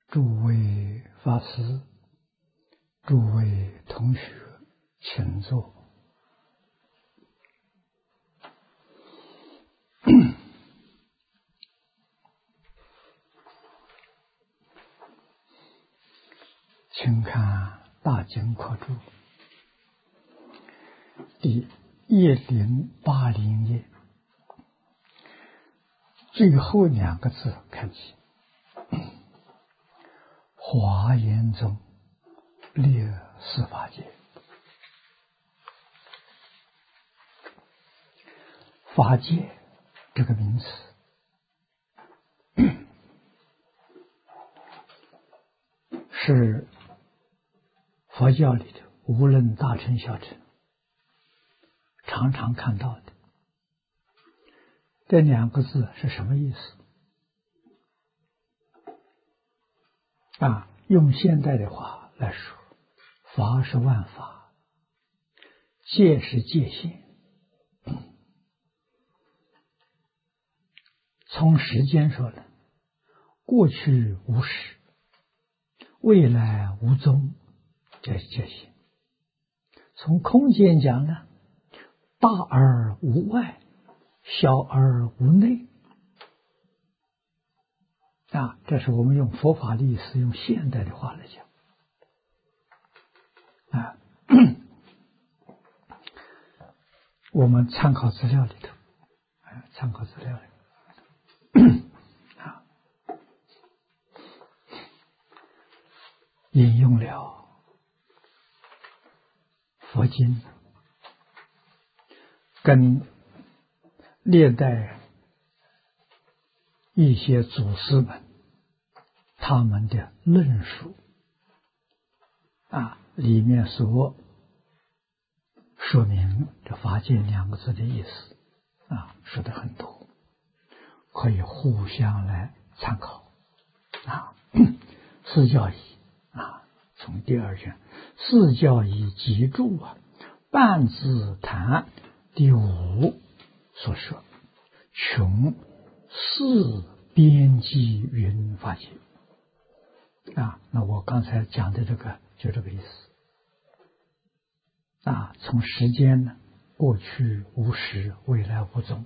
诸位法师，诸位同学，请坐。请看《大经课注》第1080页，最后2个字看起。华严中列四法界，法界这个名词是佛教里的无论大乘小乘常常看到的。这2个字是什么意思？用现代的话来说，法是万法，界是界限。从时间说呢，过去无始，未来无踪，这是界限。从空间讲呢，大而无外，小而无内。这是我们用佛法历史用现代的话来讲。我们参考资料里头，引用了佛经跟历代一些祖师们他们的论述里面所说明这法界2个字的意思说得很多，可以互相来参考四教义从第2卷四教义集注半自谈第5所说，穷四边际云法界那我刚才讲的这个就这个意思从时间呢，过去无始，未来无踪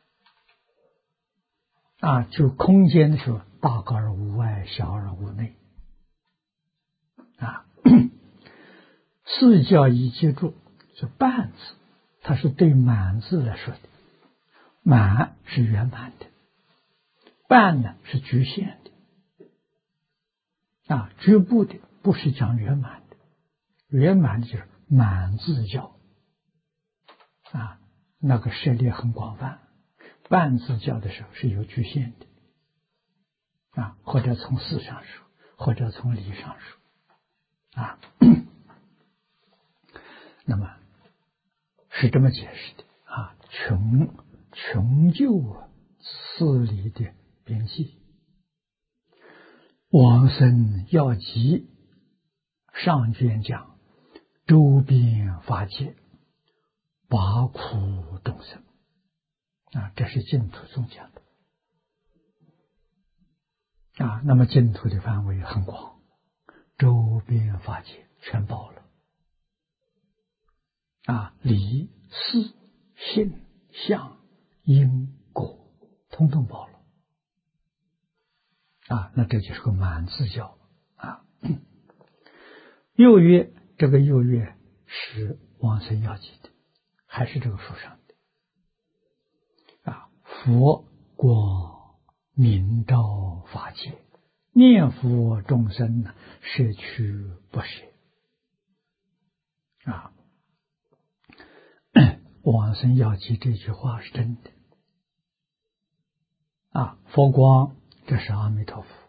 就空间的时候，大而无外，小而无内四教义集注是半字，它是对满字来说的。满是圆满的，半呢是局限的局部的，不是讲圆满的。圆满的就是满字教那个涉猎很广泛。半字教的时候是有局限的或者从事上说，或者从理上说那么是这么解释的穷究四理的边际，往生要集上卷讲周边法界，拔苦众生这是净土宗讲的那么净土的范围很广，周边法界全包了理事性相因果通通包了那这就是个满字教右月，这个右月是往生要集的，还是这个书上的佛光明照法界，念佛众生摄取不舍往生要集这句话是真的佛光，这是阿弥陀佛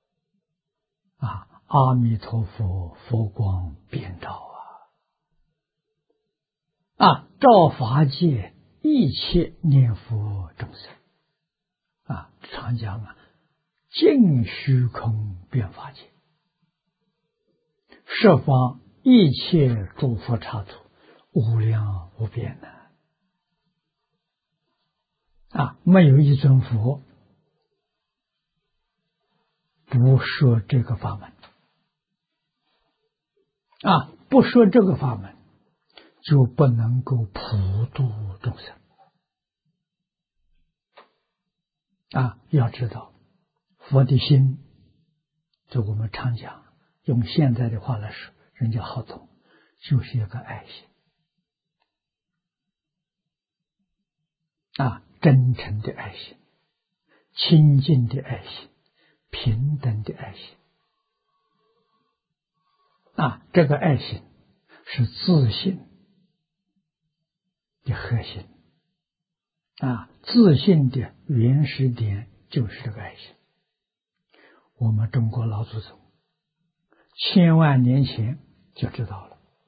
阿弥陀佛佛光遍照照法界一切念佛众生常讲尽虚空遍法界，十方一切诸佛刹土无量无边没有一尊佛不说这个法门不说这个法门，就不能够普度众生要知道，佛的心，就我们常讲，用现在的话来说，人家好懂，就是一个爱心真诚的爱心，清净的爱心，平等的爱心这个爱心是自信的核心自信的原始点就是这个爱心。我们中国老祖宗千万年前就知道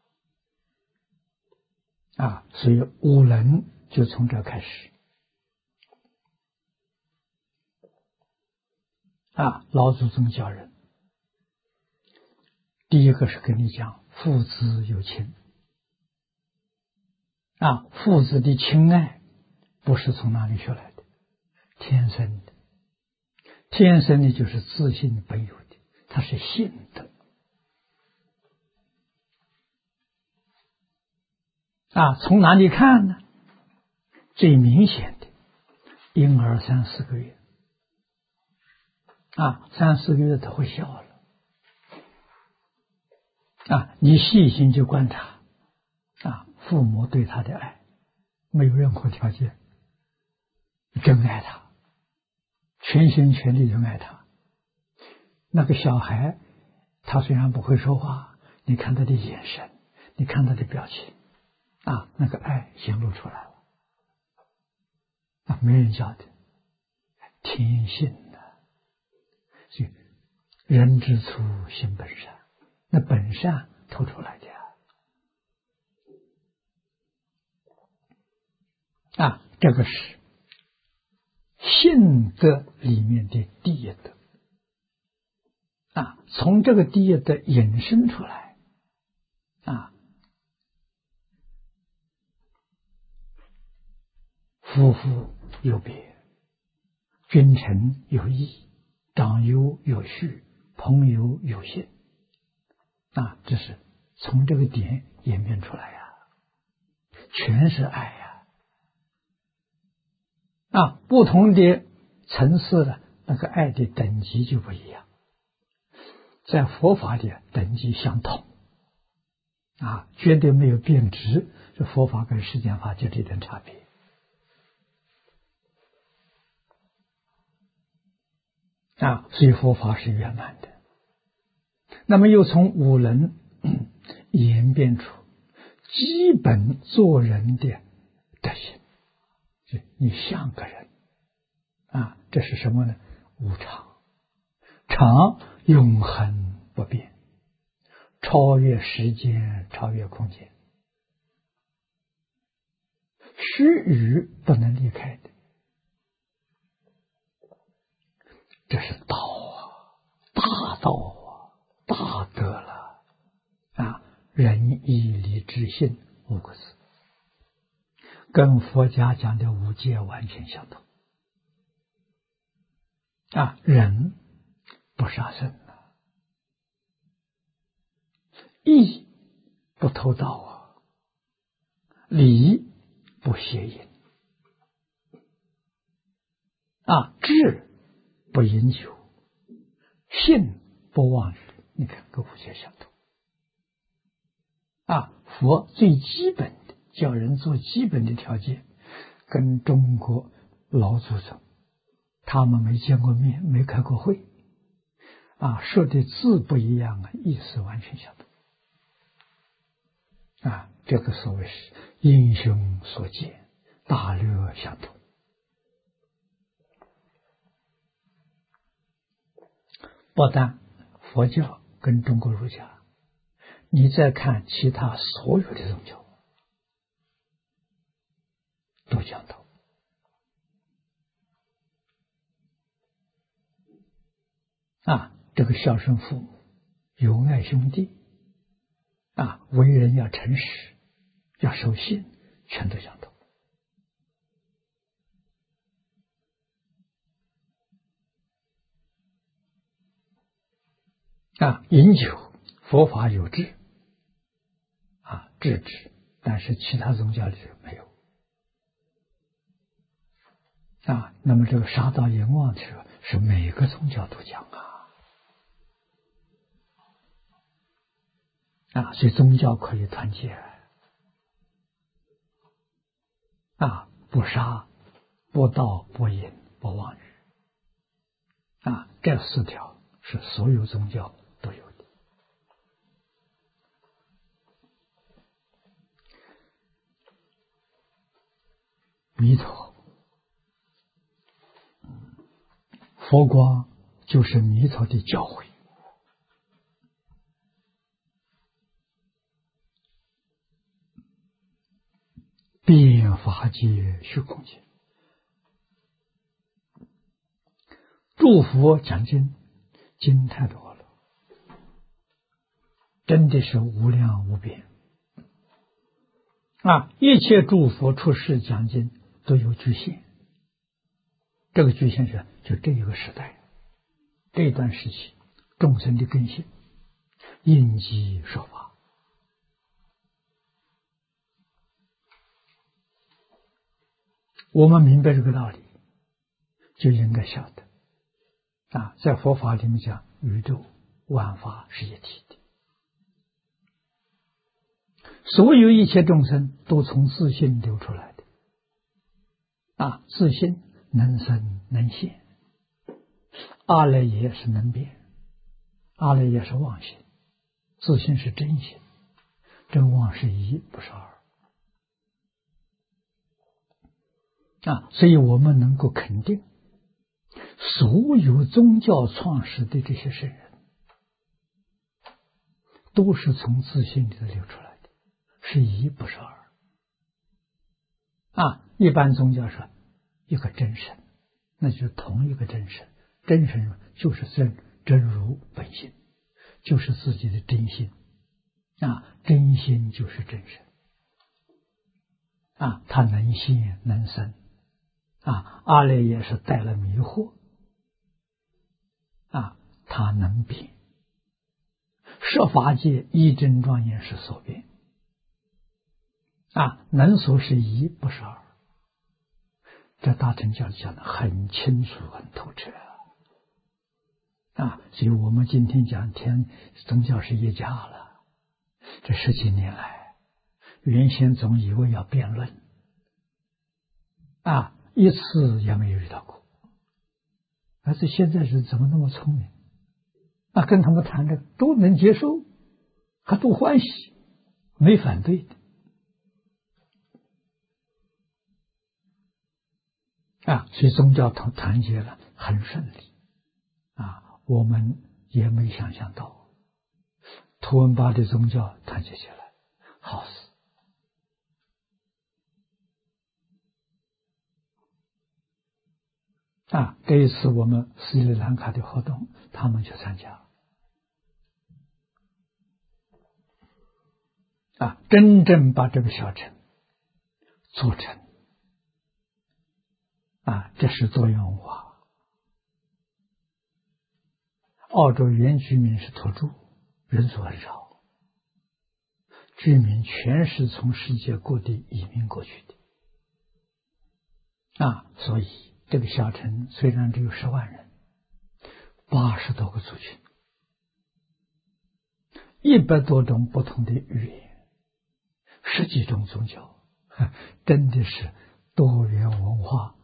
了所以五伦就从这开始老祖宗教人，第一个是跟你讲父子有亲父子的亲爱不是从哪里学来的，天生的，天生的就是自信本有的，它是性德从哪里看呢？最明显的，婴儿3、4个月3、4个月他会笑了你细心去观察父母对他的爱没有任何条件，真爱他，全心全力地爱他。那个小孩他虽然不会说话，你看他的眼神，你看他的表情那个爱显露出来了没人教的，天性的。所以人之初性本善，那本善透出来的这个是性德里面的第一德从这个第一德引申出来夫妇有别，君臣有义，长幼有序，朋友有信这是从这个点演变出来全是爱不同的层次的那个爱的等级就不一样，在佛法的等级相同绝对没有变质，这佛法跟世间法就这点差别所以佛法是圆满的。那么又从五伦演变出基本做人的德行，你像个人这是什么呢？无常，常永恒不变，超越时间，超越空间，须臾不能离开的，这是道大道大德了仁义礼智信5个字，跟佛家讲的五戒完全相同人不杀生义不偷盗礼不邪淫智不饮酒，信不妄语，你看跟五戒相同佛最基本的叫人做基本的条件，跟中国老祖宗他们没见过面，没开过会说的字不一样意思完全相同这个所谓是英雄所见，大略相同。不但佛教跟中国儒家，你再看其他所有的宗教都讲到这个孝顺父母，友爱兄弟为人要诚实，要守信，全都相同饮酒，佛法有制制止，但是其他宗教里没有那么这个杀盗淫妄是每个宗教都讲所以宗教可以团结不杀、不盗、不淫、不妄语这4条是所有宗教都有的。弥陀，佛光就是弥陀的教诲。遍法界虚空界，诸佛讲经，经太多了，真的是无量无边一切诸佛出世讲经都有局限，这个局限是就这一个时代，这一段时期众生的根性应机说法。我们明白这个道理，就应该晓得在佛法里面讲，宇宙万法是一体的，所有一切众生都从自性流出来的自性能生能现，阿赖耶是能变，阿赖耶是妄性，自性是真性，真妄是一，不是二所以我们能够肯定，所有宗教创始的这些圣人，都是从自性里头流出来的，是一，不是二一般宗教说一个真神，那就是同一个真神，真神就是真如本性，就是自己的真心真心就是真神他能现能生阿赖耶是带了迷惑他能变，设法界一真庄严是所变能所是一，不是二，这大乘教讲的很清楚很透彻所以我们今天讲宗教是一家了，这10几年来，原先总以为要辩论一次也没有遇到过，而是现在人怎么那么聪明跟他们谈的都能接受，还都欢喜，没反对的所以宗教团结了很顺利我们也没想象到图文巴的宗教团结起来好事这一次我们斯里兰卡的活动，他们去参加真正把这个小城做成这是多元文化。澳洲原居民是土著，人数很少，居民全是从世界各地移民过去的所以这个小城虽然只有10万人，80多个族群，100多种不同的语言，10几种宗教，真的是多元文化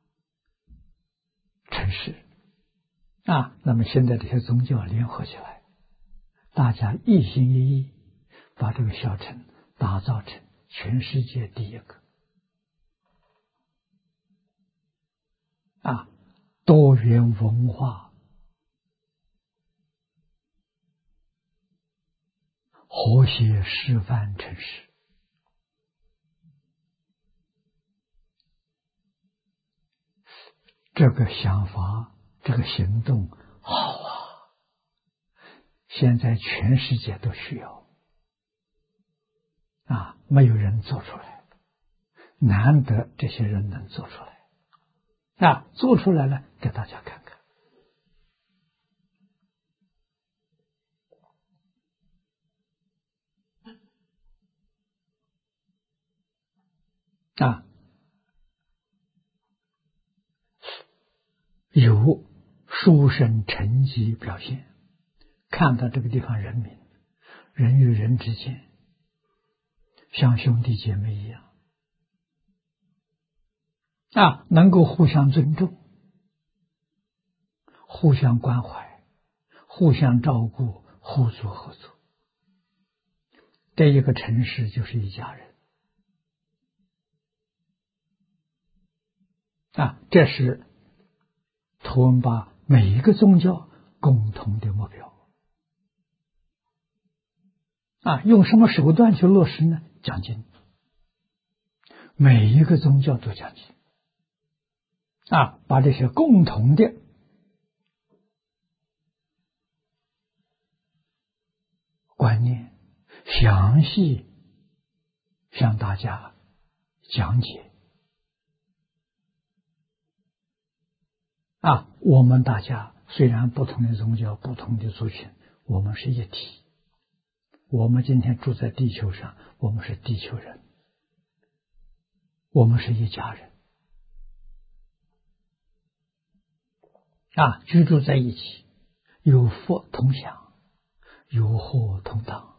城市那么现在这些宗教联合起来，大家一心一意把这个小城打造成全世界第一个多元文化和谐示范城市。这个想法，这个行动好现在全世界都需要没有人做出来，难得这些人能做出来做出来了给大家看看啊，有殊胜成绩表现。看到这个地方人民，人与人之间像兄弟姐妹一样啊，能够互相尊重，互相关怀，互相照顾，互助合作。这一个城市就是一家人啊，这是图文巴每一个宗教共同的目标啊。用什么手段去落实呢？讲经，每一个宗教都讲经啊，把这些共同的观念详细向大家讲解啊。我们大家虽然不同的宗教、不同的族群，我们是一体。我们今天住在地球上，我们是地球人，我们是一家人啊，居住在一起，有福同享，有祸同当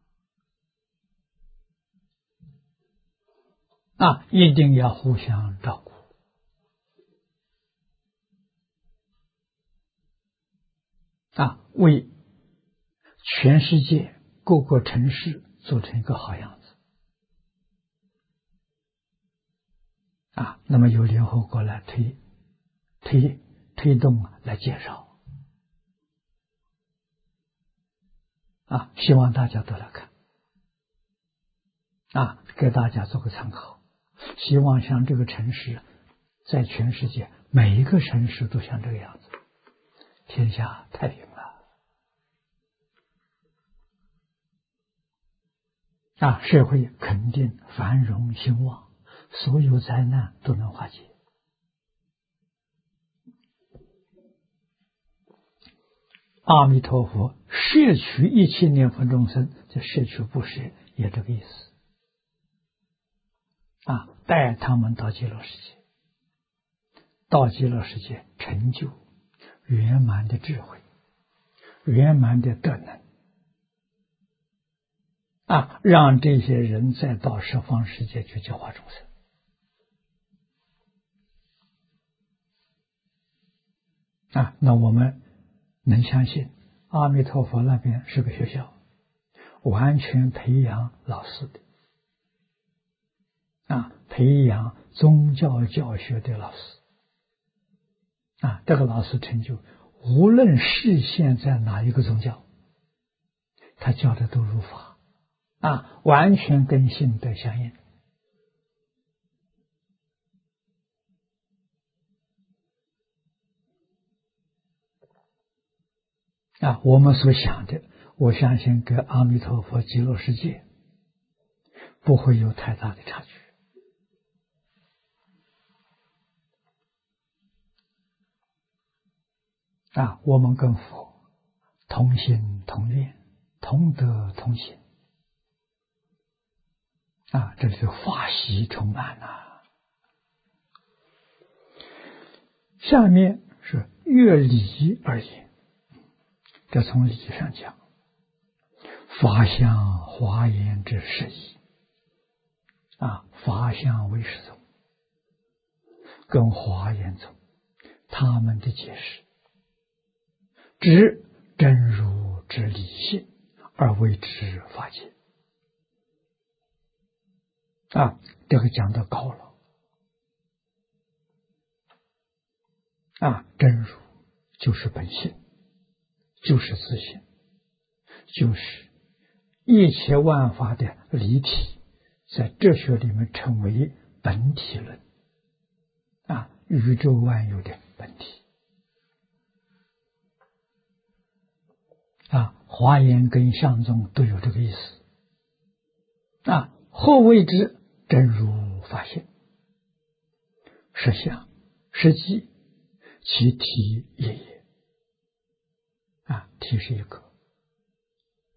啊，一定要互相照顾啊，为全世界各个城市做成一个好样子啊。那么由联合国来推动来介绍啊，希望大家都来看啊，给大家做个参考。希望像这个城市，在全世界每一个城市都像这个样子，天下太平了啊，社会肯定繁荣兴旺，所有灾难都能化解。阿弥陀佛摄取一切念佛众生，这摄取不舍也这个意思啊，带他们到极乐世界，到极乐世界成就圆满的智慧，圆满的德能啊，让这些人再到十方世界去教化众生啊。那我们能相信阿弥陀佛那边是个学校，完全培养老师的啊，培养宗教教学的老师啊，这个老师成就无论是现在哪一个宗教，他教的都如法啊，完全跟性德相应啊。我们所想的，我相信跟阿弥陀佛极乐世界不会有太大的差距啊。我们跟佛同心同愿，同德同行啊，这是法喜充满啊。下面是乐理而言，这从理上讲，法相华严之释义啊，法相为师宗跟华严宗他们的解释，知真如之理性而为之法界啊，这个讲得高了啊，真如就是本性，就是自性，就是一切万法的离体，在哲学里面称为本体论啊，宇宙万有的本体啊。华严跟相宗都有这个意思啊。何谓之真如法性？实相实际其体也啊，体是一个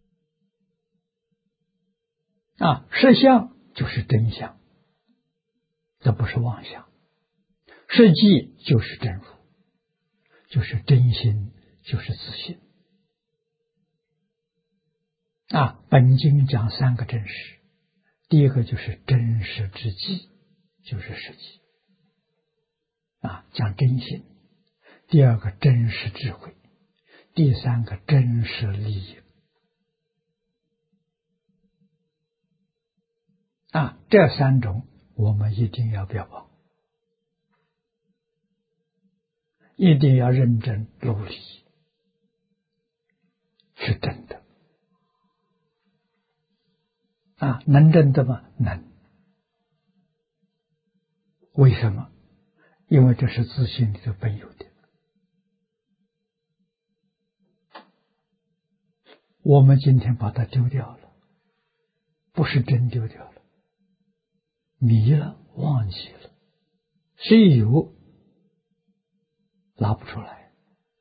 啊，实相就是真相这不是妄想，实际就是真如，就是真心，就是自信。本经讲三个真实，第一个就是真实之际，就是实际，讲真心；第二个真实智慧；第三个真实利益。这三种我们一定要标榜，一定要认真努力，是真的。能真的吗？能。为什么？因为这是自信里头本有的。我们今天把它丢掉了，不是真丢掉了，迷了，忘记了，谁有拿不出来，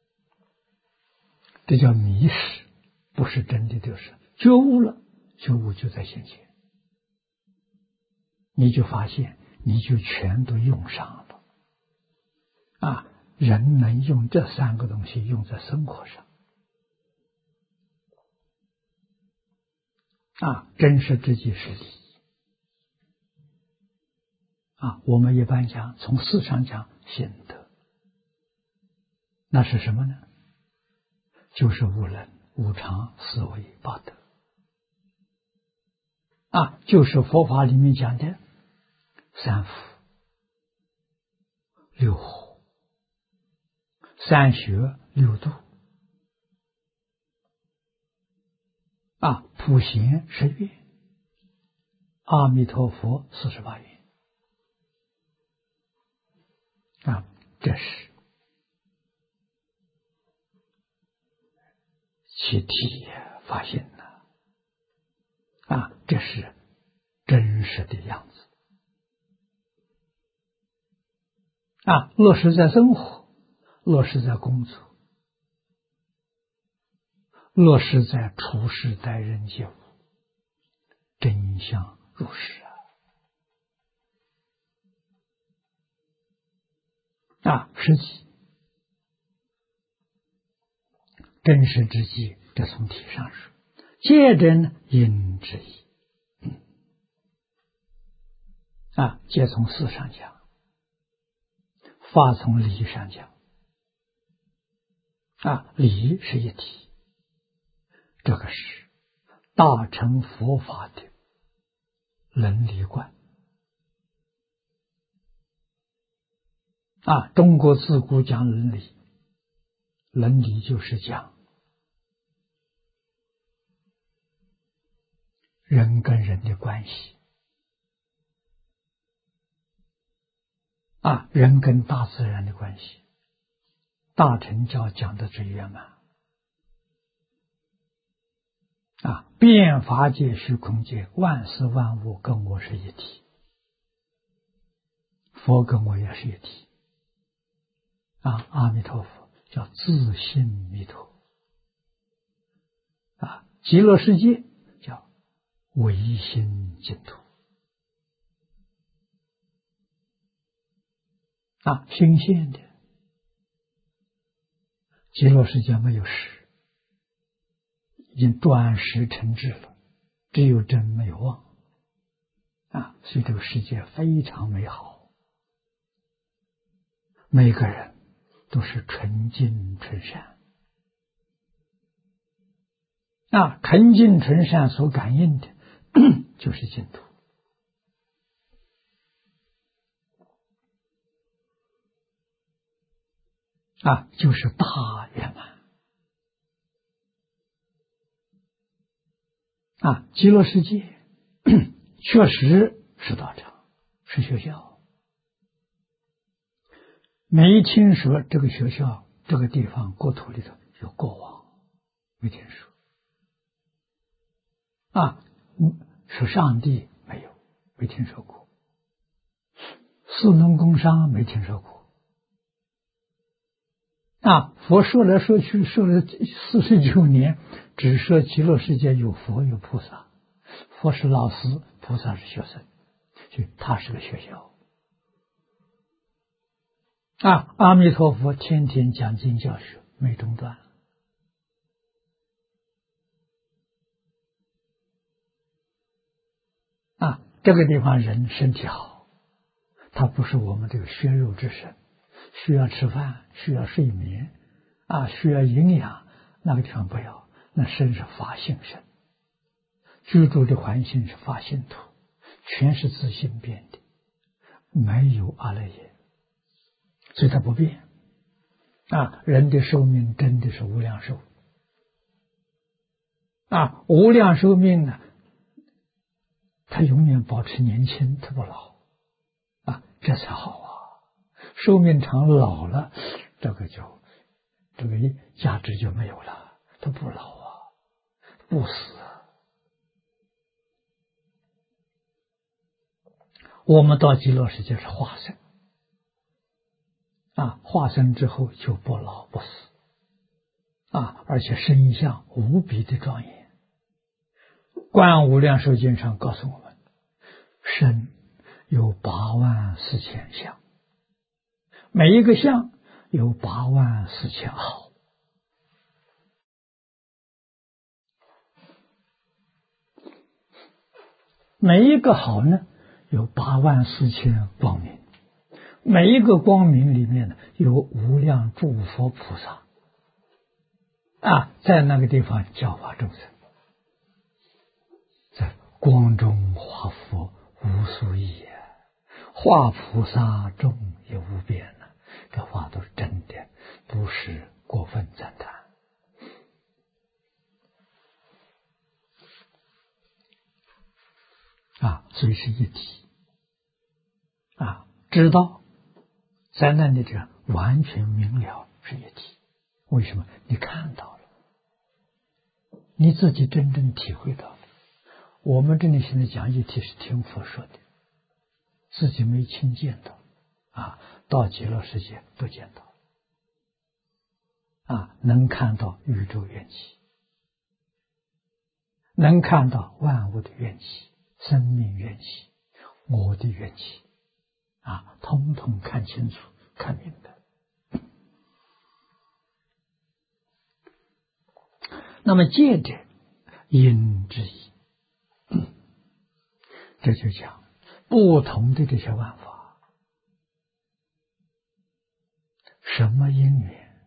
这叫迷失，不是真的丢失。觉悟了，觉悟就在现前，你就发现，你就全都用上了。人能用这三个东西用在生活上。真实之际是理。我们一般讲，从事上讲心得，那是什么呢？就是无能、无常、思维、八德。就是佛法里面讲的三福、六火、三学、六度。普贤10愿，阿弥陀佛48愿。这是其体发现了。这是真实的样子。落实在生活，落实在工作，落实在处事待人接物，真相入实实际真实之际，这从体上说，借真因之意。借从事上讲，法从理上讲。理是一体，这个是大乘佛法的伦理观。中国自古讲伦理，伦理就是讲人跟人的关系，人跟大自然的关系。大乘教讲的最圆满。变法界、虚空界，万事万物跟我是一体，佛跟我也是一体。阿弥陀佛叫自性弥陀。极乐世界叫唯心净土。心现的极乐世界没有实，已经断实成智了，只有真没有妄。所以这个世界非常美好，每个人都是纯净纯善。纯净纯善所感应的就是净土。就是大圆满。极乐世界确实是道场，是学校。没听说这个学校这个地方国土里头有国王，没听说。是上帝没有，没听说过。士农工商没听说过。佛说来说去说了49年，只说极乐世界有佛有菩萨，佛是老师，菩萨是学生，所以他是个学校。 阿弥陀佛天天讲经教学，没中断。这个地方人身体好，他不是我们这个血肉之身，需要吃饭，需要睡眠，需要营养，那个地方不要。那身是法性身，居住的环境是法性土，全是自性变的，没有阿赖耶，所以它不变。人的寿命真的是无量寿。无量寿命呢，他永远保持年轻，他不老。这才好啊！寿命长老了，这个价值就没有了，他不老啊，不死。我们到极乐世界是化身，化身之后就不老不死，而且身相无比的庄严。观无量寿经上告诉我们，身有84000相，每一个相有84000好。每一个好呢，有84000光明，每一个光明里面呢，有无量诸佛菩萨，在那个地方教化众生，在光中化佛无数亿，化菩萨众也无边了。这话都是真的，不是过分赞叹。所以是一体。知道在那里这完全明了是一体。为什么？你看到了，你自己真正体会到了。我们这里现在讲一体是听佛说的，自己没亲见到，到极乐世界都见到，能看到宇宙缘起，能看到万物的缘起，生命缘起，我的缘起，通通看清楚，看明白。那么戒者，因之一，这就讲不同的这些万法，什么因缘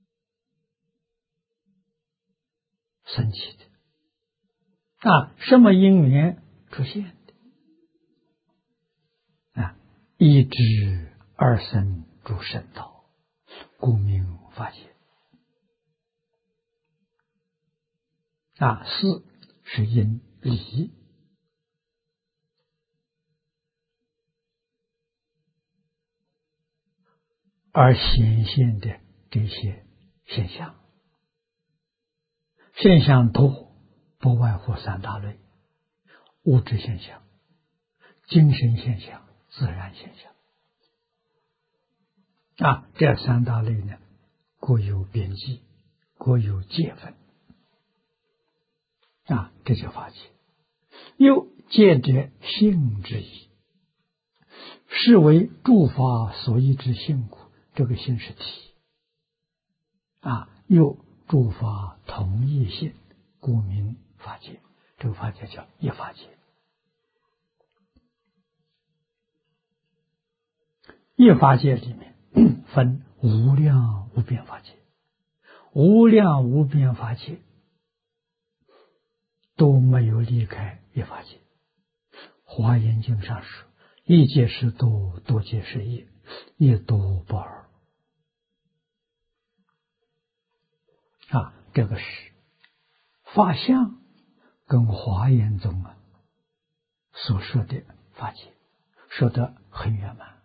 升起的，什么因缘出现的，一知二生诸圣道，故名法界。四是因理，而显现的这些现象，现象多，不外乎三大类：物质现象、精神现象、自然现象。这三大类呢，各有边际，各有界分。这就法界。又戒者性之一，是为诸法所依之性故。这个性是体，又诸法同一性，故名法界。这个法界叫一法界。一法界里面分无量无边法界，无量无边法界都没有离开一法界。华严经上说，一界是多，多界是一，一多不二。这个是法相跟华严宗所说的法界说得很圆满。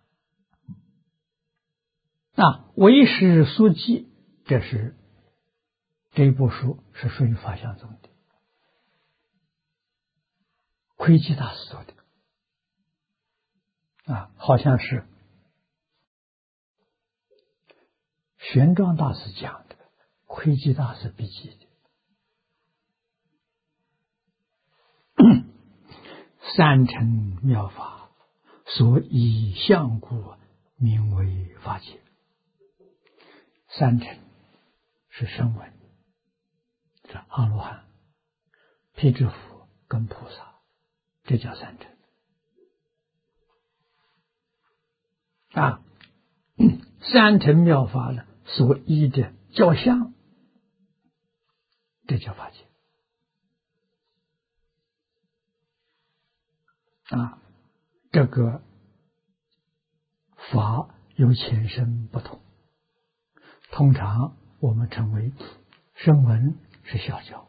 唯识所记，这部书是属于法相宗的，窥基大师做的，好像是玄奘大师讲的，窥基大师笔记的。三乘妙法所依相故，名为法界。 三乘是声闻，是阿罗汉、辟支佛跟菩萨，这叫三乘。三乘妙法呢，所依的教相，这叫法界。这个法有浅深不同，通常我们称为声闻是小教，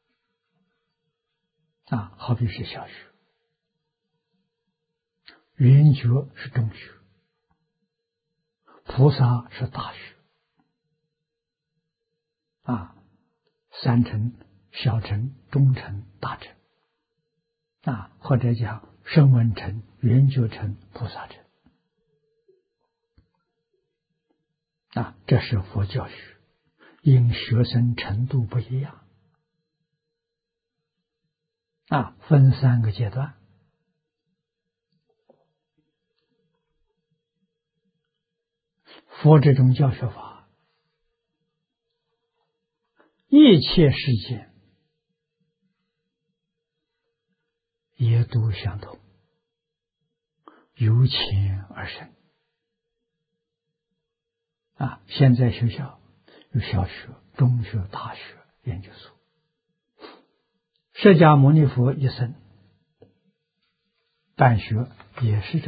好比是小学，圆觉是中学，菩萨是大学，三乘、小乘、中乘、大乘，或者讲声闻乘、圆觉乘、菩萨乘，这是佛教学，因学生程度不一样，分3个阶段。佛这种教学法，一切世界也都相同，由浅而深。现在学校有小学、中学、大学、研究所。释迦牟尼佛一生办学也是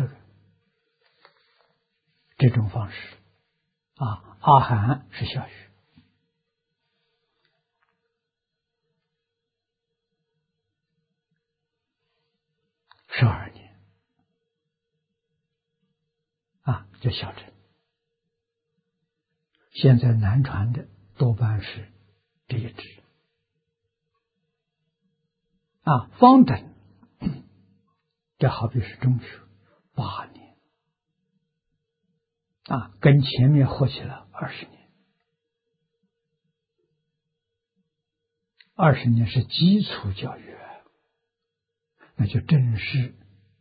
这种方式。阿含是小学，12年，叫小乘。现在南传的多半是这一支。方等，这好比是中学8年，跟前面合起来20年。20年是基础教育，那就正式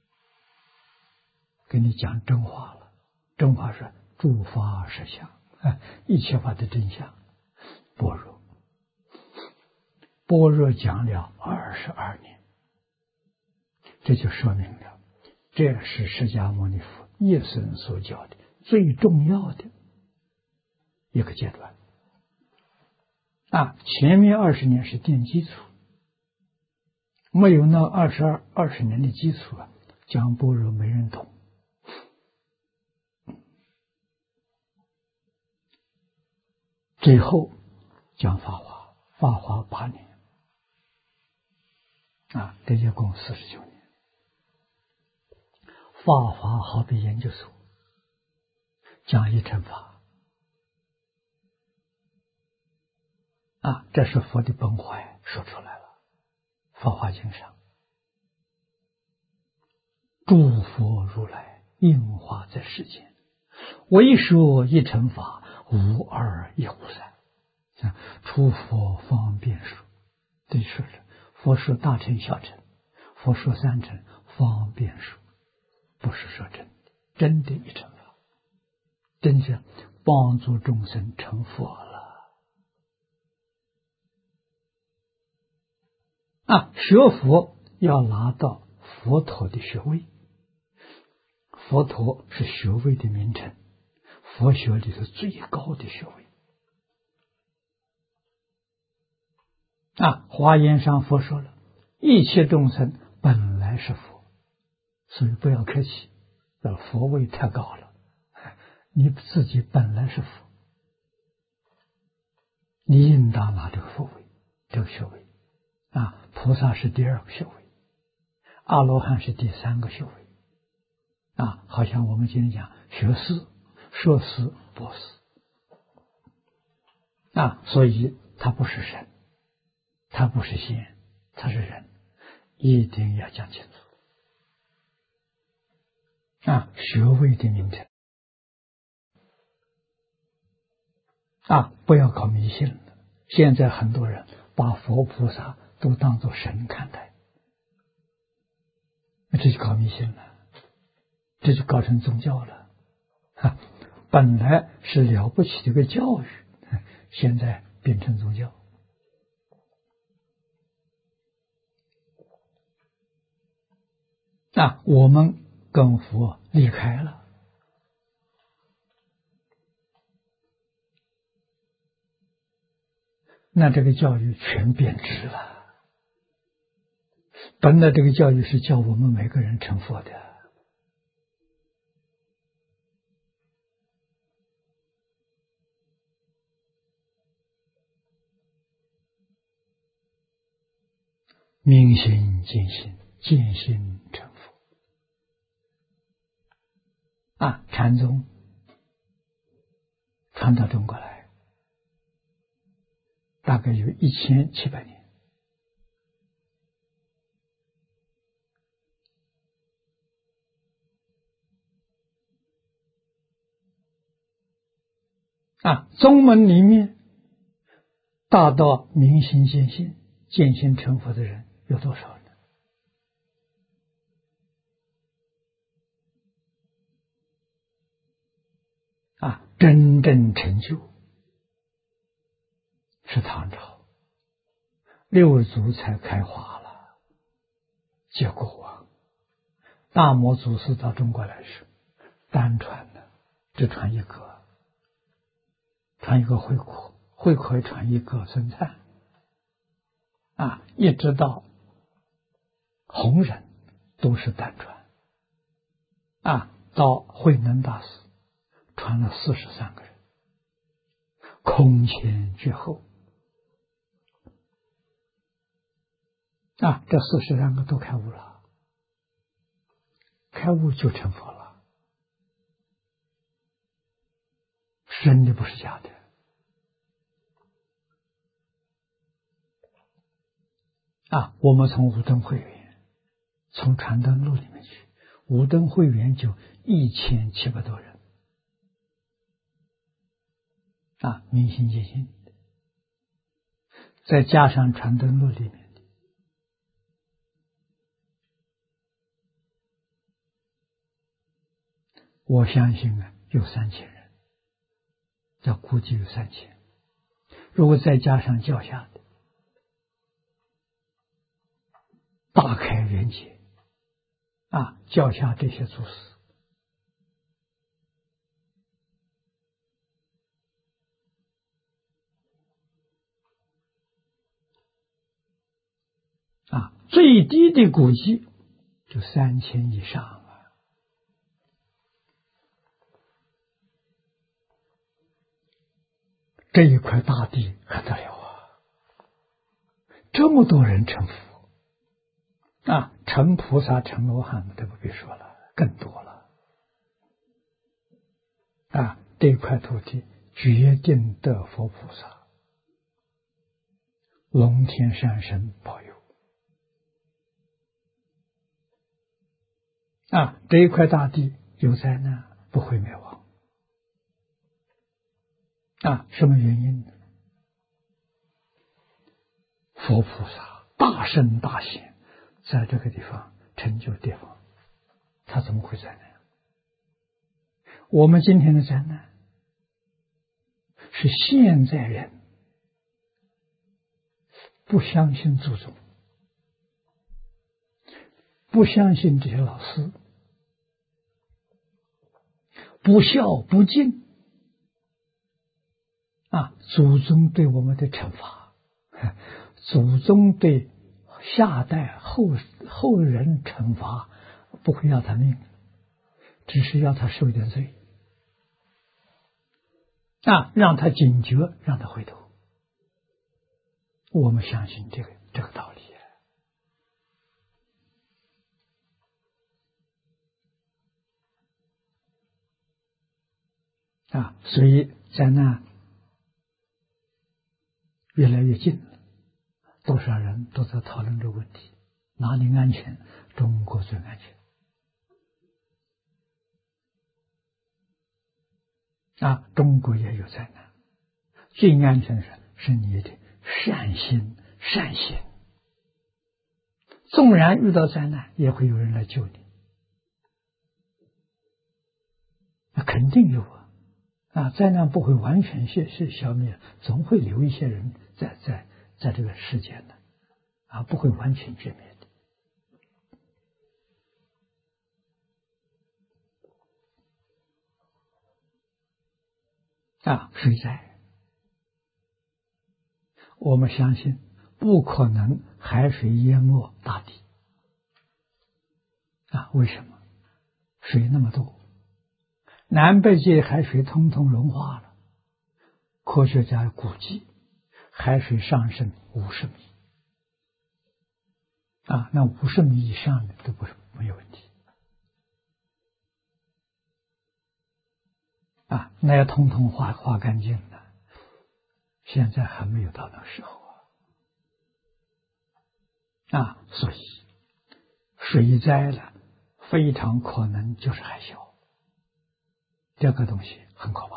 给你讲真话了。真话是诸法实相，一切法的真相。般若，般若讲了22年，这就说明了，这是释迦牟尼佛一生所教的最重要的一个阶段。前面20年是奠基础，没有那20年的基础讲般若没人懂。最后讲法华，法华8年，这一共49年。法华好比研究所，讲一乘法，这是佛的本怀说出来了。法华经上，诸佛如来应化在世间，唯说一乘法，无二一无三。出佛方便说，对说是佛说大乘小乘，佛说三乘方便说，不是说真的一乘法，真是帮助众生成佛了。学佛要拿到佛陀的学位，佛陀是学位的名称，佛学里头最高的学位。华严上佛说了，一切众生本来是佛，所以不要客气，佛位太高了，你自己本来是佛，你应当拿这个佛位，这个学位。菩萨是第2个学位，阿罗汉是第3个学位。好像我们今天讲学士、硕士、博士。所以他不是神，他不是仙，他是人，一定要讲清楚。学位的名称。不要搞迷信了。现在很多人把佛菩萨都当作神看待，这就搞迷信了，这就搞成宗教了。本来是了不起的一个教育， 现在变成宗教。我们跟佛离开了，那这个教育全变质了。本来这个教育是教我们每个人成佛的，明心见性，见性成佛。禅宗传到中国来，大概有1700年。宗门里面达到明心见性、见性成佛的人有多少呢？真正成就是唐朝六祖才开化了，结果大摩祖师到中国来时单传的，只传一个，传一个慧可，慧可传一个僧璨，一直到弘忍都是单传，到慧能大师传了43个人，空前绝后。这43个都开悟了，开悟就成佛了，是真的，不是假的。我们从无灯会员，从传灯录里面去，无灯会员就1700多人，明心见性，再加上传灯录里面的，我相信有3000人，这估计有3000。如果再加上教下的，大开眼界，教下这些祖师，最低的估计就3000以上。这一块大地可得了这么多人成佛，成菩萨成罗汉这不必说了，更多了。这块土地决定得佛菩萨龙天善神保佑。这一块大地有灾难不会灭亡。什么原因呢？佛菩萨大圣大显在这个地方成就地方，他怎么会灾难？我们今天的灾难是现在人不相信祖宗，不相信这些老师，不孝不敬，祖宗对我们的惩罚，祖宗对下代后人惩罚，不会要他命，只是要他受一点罪，让他警觉，让他回头。我们相信这个道理。所以灾难越来越近了，多少人都在讨论这个问题，哪里安全？中国最安全。中国也有灾难，最安全的是你的善心善行，纵然遇到灾难也会有人来救你，那肯定有灾难不会完全消灭，总会留一些人在这个世间的，不会完全绝灭的。水灾，我们相信不可能海水淹没大地。为什么？水那么多，南北极海水通通融化了，科学家估计海水上升50米。那50米以上的都不是没有问题。那要通通化干净的，现在还没有到那时候所以水灾了，非常可能就是海啸，这个东西很可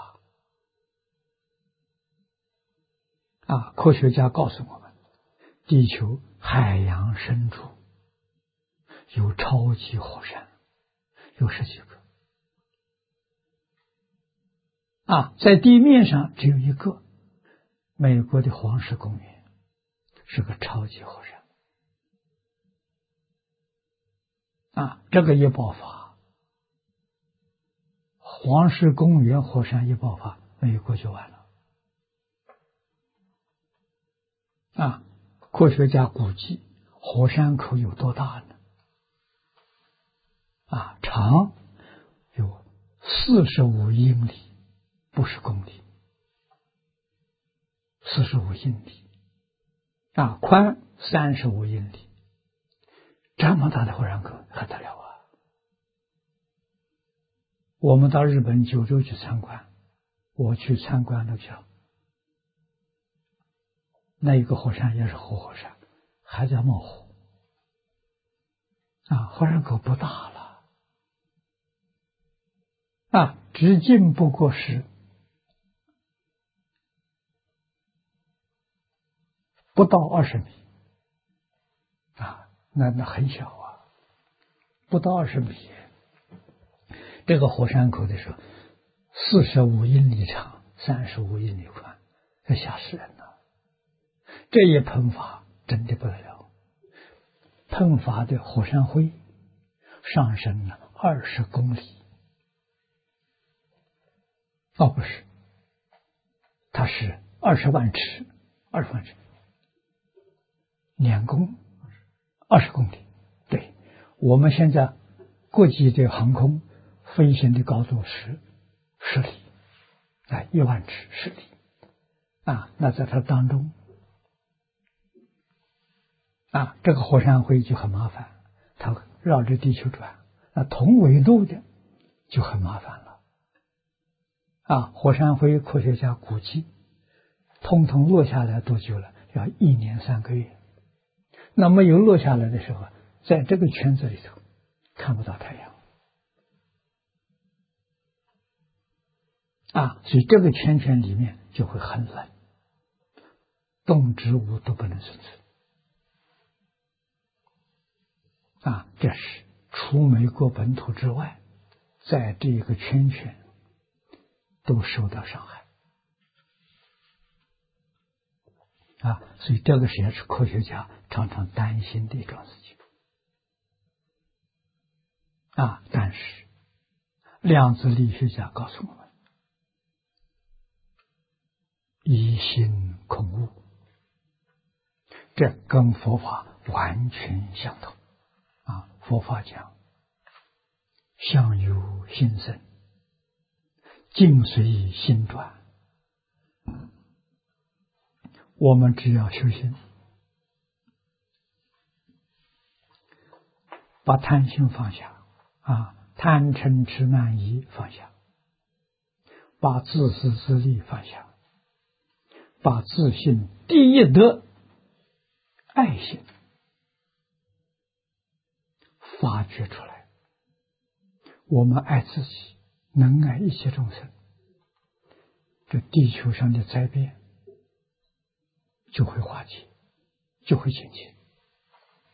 怕科学家告诉我们，地球海洋深处有超级火山，有10几个在地面上只有一个，美国的黄石公园是个超级火山这个一爆发，黄石公园火山一爆发，美国就完了科学家估计火山口有多大呢？长有45英里，不是公里，45英里宽35英里，这么大的火山口还得了我们到日本九州去参观，我去参观了去了，那一个火山也是活火山，还在冒火火山口不大了直径不过是不到20米那很小不到20米。这个火山口的时候45英里长，35英里宽，这吓死人了。这一喷发真的不得了，喷发的火山灰上升了20公里。不是，它是20万尺，20万尺，2公20公里。对，我们现在国际的航空飞行的高度是10里，1万尺10里那在它当中这个火山灰就很麻烦，它绕着地球转，那同纬度的就很麻烦了火山灰科学家估计通通落下来多久了？要1年3个月。那么有落下来的时候，在这个圈子里头看不到太阳所以这个圈圈里面就会很冷，动植物都不能生存这是除美国本土之外，在这个圈圈都受到伤害所以这个也是科学家常常担心的一桩事情但是量子力学家告诉我们，疑心恐物，这跟佛法完全相同佛法讲相由心生，境随心转。我们只要修行，把贪心放下贪嗔痴慢疑放下，把自私自利放下，把自信第一德爱心发掘出来，我们爱自己，能爱一切众生，这地球上的灾变就会化解，就会减轻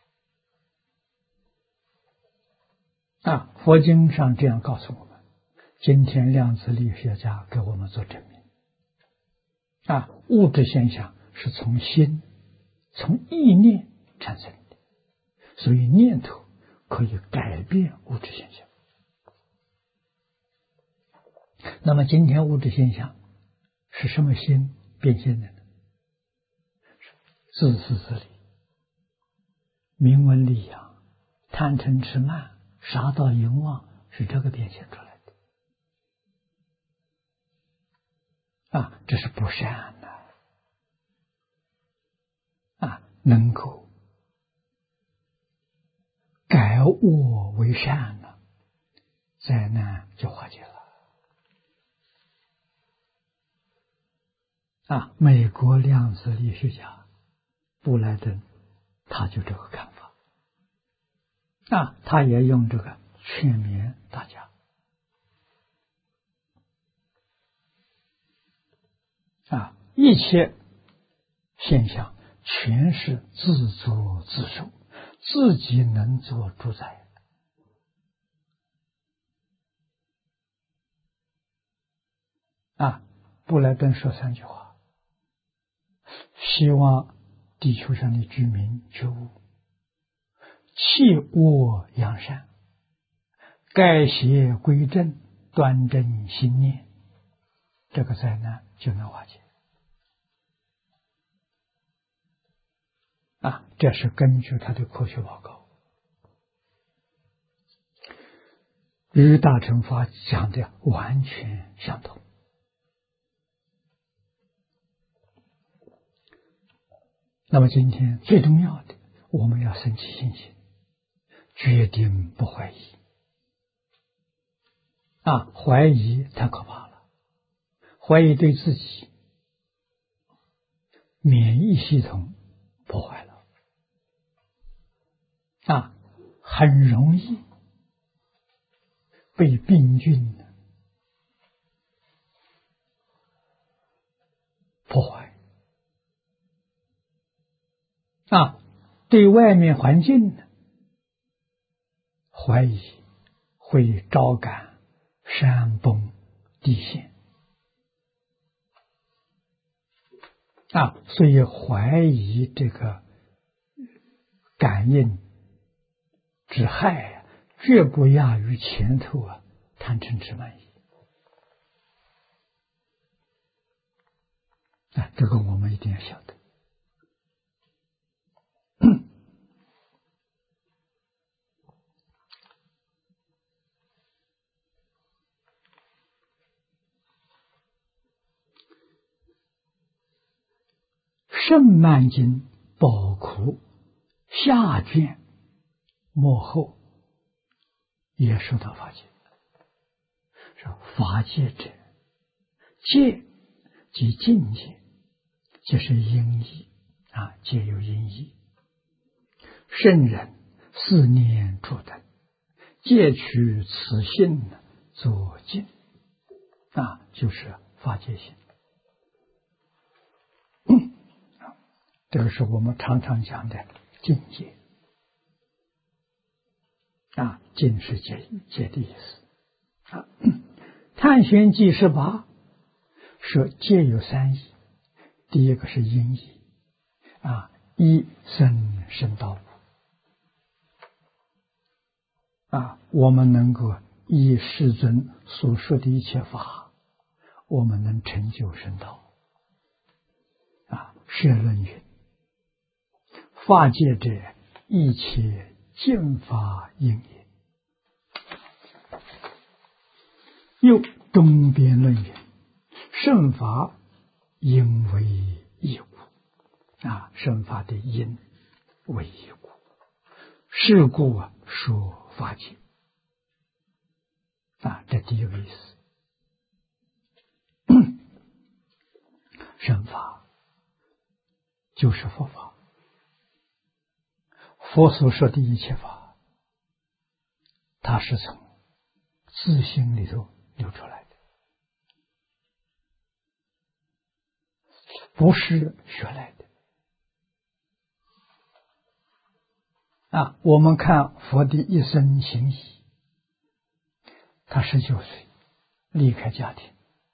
佛经上这样告诉我们， 今天量子力学家给我们做证明，物质现象是从心、从意念产生的，所以念头可以改变物质现象。那么今天物质现象是什么心变现的呢？自私自利、名闻利养、贪嗔痴慢、杀盗淫妄，是这个变现出来的。这是不善的能够改恶为善呢，灾难就化解了。美国量子力学家布莱登，他就这个看法，他也用这个劝勉大家。一切现象全是自作自受，自己能做主宰。布莱登说3句话，希望地球上的居民觉悟，弃恶扬善，改邪归正，端正心念，这个灾难就能化解。这是根据他的科学报告，与大乘法讲的完全相同。那么今天最重要的，我们要升起信心，决定不怀疑。怀疑太可怕了，怀疑对自己免疫系统破坏了，很容易被病菌破坏。对外面环境的怀疑会招感山崩地陷。所以怀疑这个感应之害绝不亚于前头贪嗔痴慢疑。这个我们一定要晓得。圣曼经宝库下卷末后也说到法界，说法界者，界即境界，即是因义皆有因义。圣人思念诸等，借取此性作境，就是法界性。这个是我们常常讲的境界。境是界的意思。探玄记18说界有3义，第一个是因义，一生到无。我们能够依世尊所说的一切法，我们能成就圣道。摄论云：法界者，一切尽法因也。又中边论云：圣法因为一故。圣法的因为一故，是故说法界。这第一个意思。圣法就是佛法，佛所说的一切法，它是从自心里头流出来的，不是学来的。我们看佛的一生行仪，他19岁离开家庭，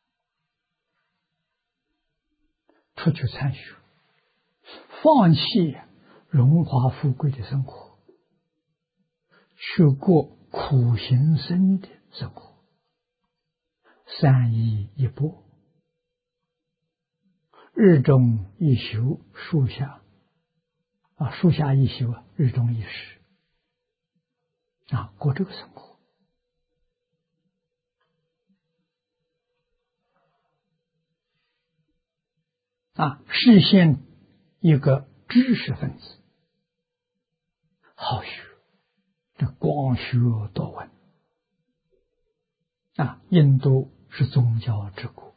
出去参学，放弃荣华富贵的生活，去过苦行僧的生活，三衣一钵，日中一宿，树下一宿，日中一时，过这个生活。实现一个知识分子，好学，这广学多闻。印度是宗教之国，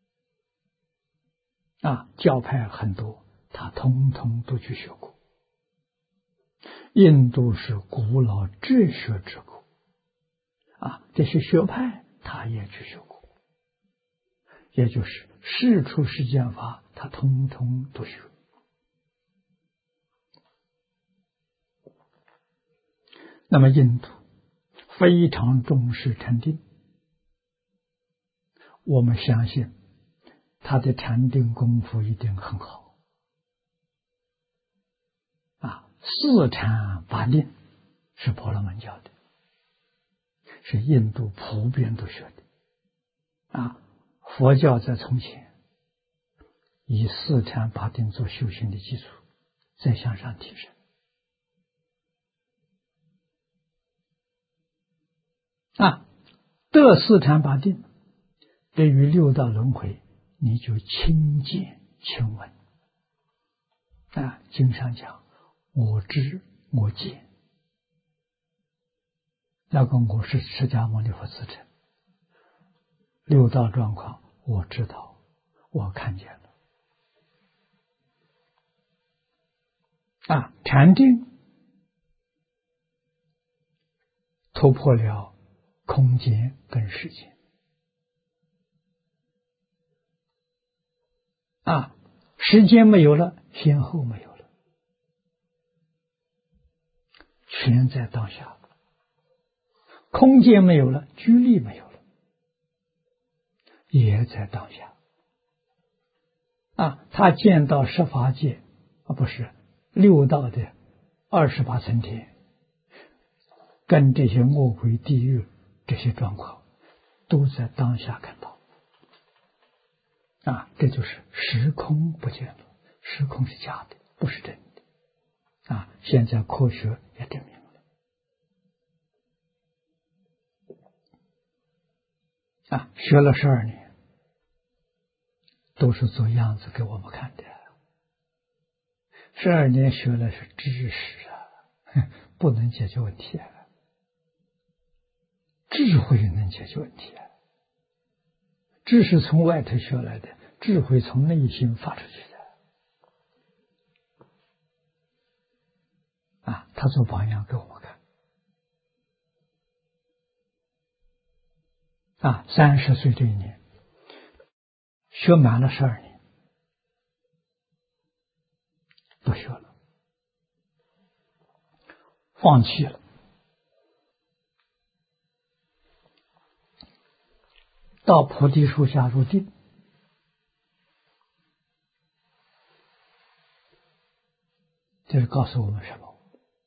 教派很多，他统统都去学过。印度是古老哲学之国，这些学派他也去学过，也就是世出世间法，他统统都学。那么印度非常重视禅定，我们相信他的禅定功夫一定很好。四禅八定是婆罗门教的，是印度普遍都学的。佛教在从前以四禅八定做修行的基础，再向上提升。得四禅八定，对于六道轮回你就亲见亲闻。经上讲我知我见，那个我是释迦牟尼佛自称，六道状况我知道，我看见了。禅定突破了空间跟时间。时间没有了，先后没有了，全在当下。空间没有了，距离没有了，也在当下。他见到十法界，不是六道的28层天，跟这些恶鬼地狱这些状况，都在当下看到。这就是时空不见了，时空是假的，不是真的。现在科学也证明了。学了12年，都是做样子给我们看的。12年学了是知识不能解决问题。智慧能解决问题。知识从外头学来的，智慧从内心发出去的。他做榜样给我们看。30岁这一年，学满了12年，不学了，放弃了。到菩提树下入定。这是告诉我们什么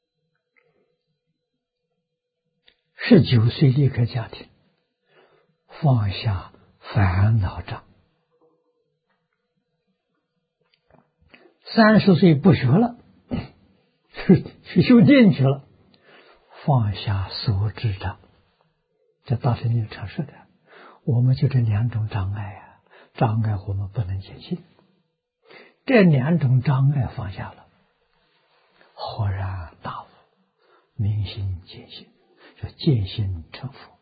？19岁离开家庭，放下烦恼障。30岁不学了，去修定去了，放下所知障。这大圣经常说的，我们就这2种障碍障碍我们不能坚信。这2种障碍放下了，豁然大悟，明心见性，就见性成佛。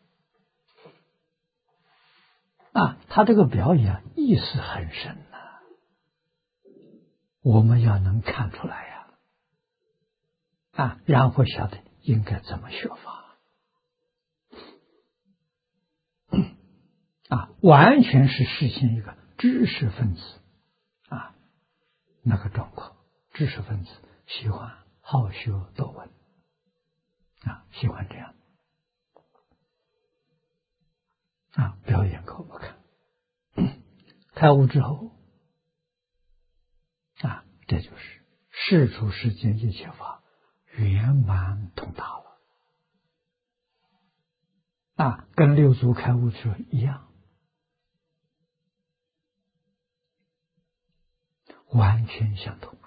他这个表演意思很深我们要能看出来然后晓得应该怎么学法。完全是实现一个知识分子那个状况。知识分子喜欢好学多闻喜欢这样表演给我们看。开悟之后，这就是世出世间一切法圆满通达了，跟六祖开悟时一样，完全相同。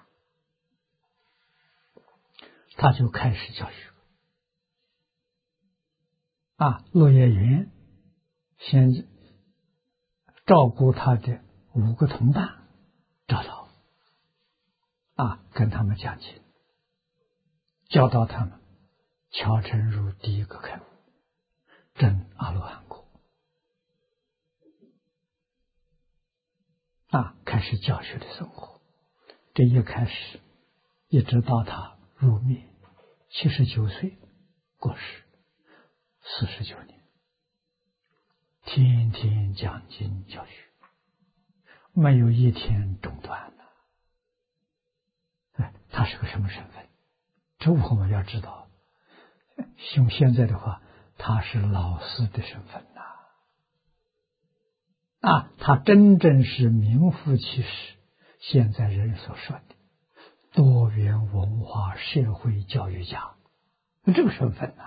他就开始教学。落叶园先照顾他的5个同伴，找到跟他们讲经，教导他们乔成如第一个开悟，证阿罗汉果。开始教学的生活。这一开始一直到他入灭79岁过世49年，天天讲经教学，没有一天中断的。他是个什么身份？这我们要知道。用现在的话，他是老师的身份他真正是名副其实现在人所说的多元文化社会教育家，这个身份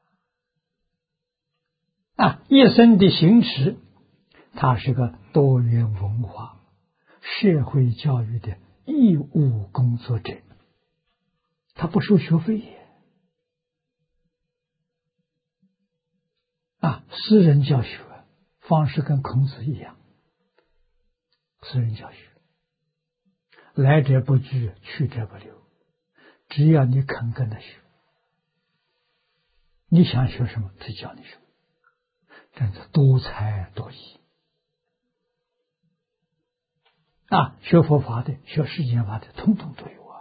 一生的行持，他是个多元文化社会教育的义务工作者，他不收学费私人教学方式跟孔子一样，私人教学，来者不拒，去者不留，只要你肯跟他学，你想学什么他教你什么，真是多才多艺学佛法的学世间法的统统都有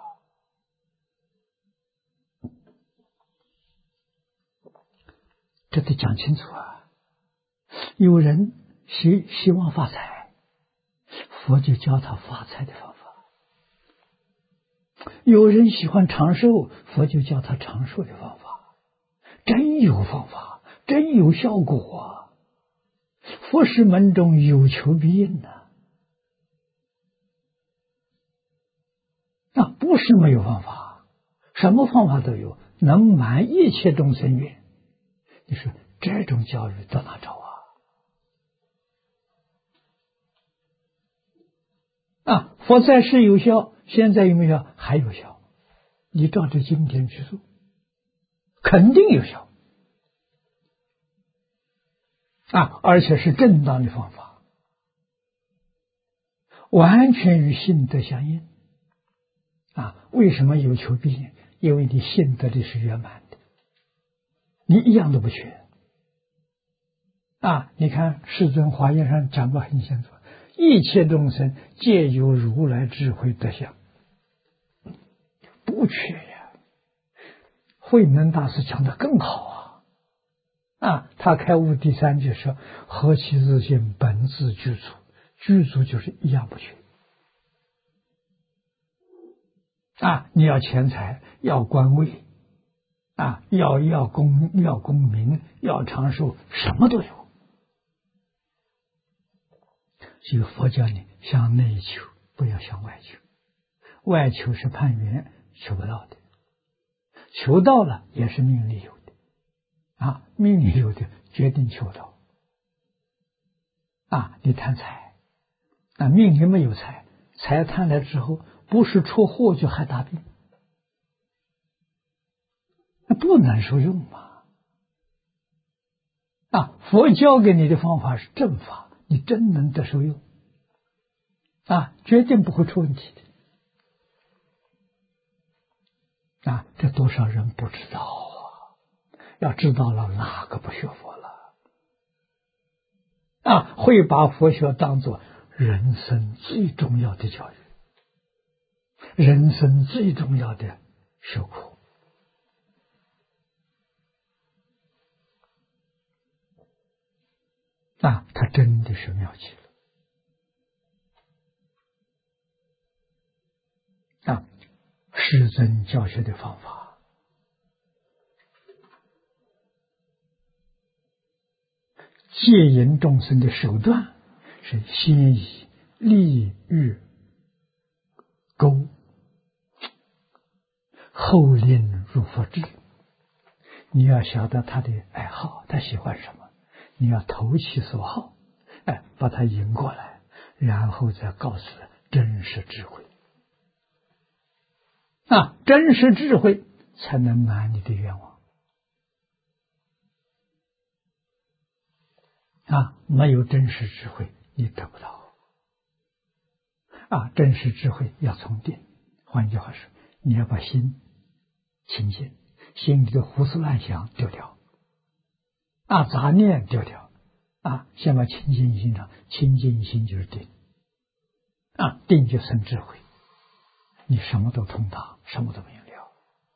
这得讲清楚有人希望发财，佛就教他发财的方法；有人喜欢长寿，佛就教他长寿的方法。真有方法，真有效果佛事门中有求必应不是没有方法，什么方法都有，能满一切众生愿。你说这种教育到哪找佛在世有效，现在有没有效？还有效。你照着经典去做，肯定有效而且是正当的方法，完全与性德相应为什么有求必应？因为你性德的是圆满的，你一样都不缺你看世尊华严上讲过很清楚，一切众生皆有如来智慧德相，不缺慧能大师讲的更好他开悟第3句说：何其自性本自具足，具足就是一样不缺你要钱财，要官位要功名，要长寿，什么都有。所以佛教你向内求，不要向外求。外求是攀缘，求不到的；求到了也是命里有的命里有的决定求到你贪财命里没有财，财贪来之后不是出祸就还大病，那不能受用嘛佛教给你的方法是正法，你真能得受用决定不会出问题的这多少人不知道要知道了哪个不学佛了会把佛学当作人生最重要的教育，人生最重要的学苦他真的是妙极了师尊教学的方法戒引众生的手段是先以利欲钩，后令入佛智。你要晓得他的爱好，他喜欢什么，你要投其所好，把他引过来，然后再告诉他真实智慧。真实智慧才能满你的愿望。没有真实智慧，你得不到。真实智慧要从定，换句话说，你要把心清净，心里的胡思乱想丢掉，杂念丢掉，先把清净心上，清净心就是定，定就生智慧，你什么都通达，什么都明了，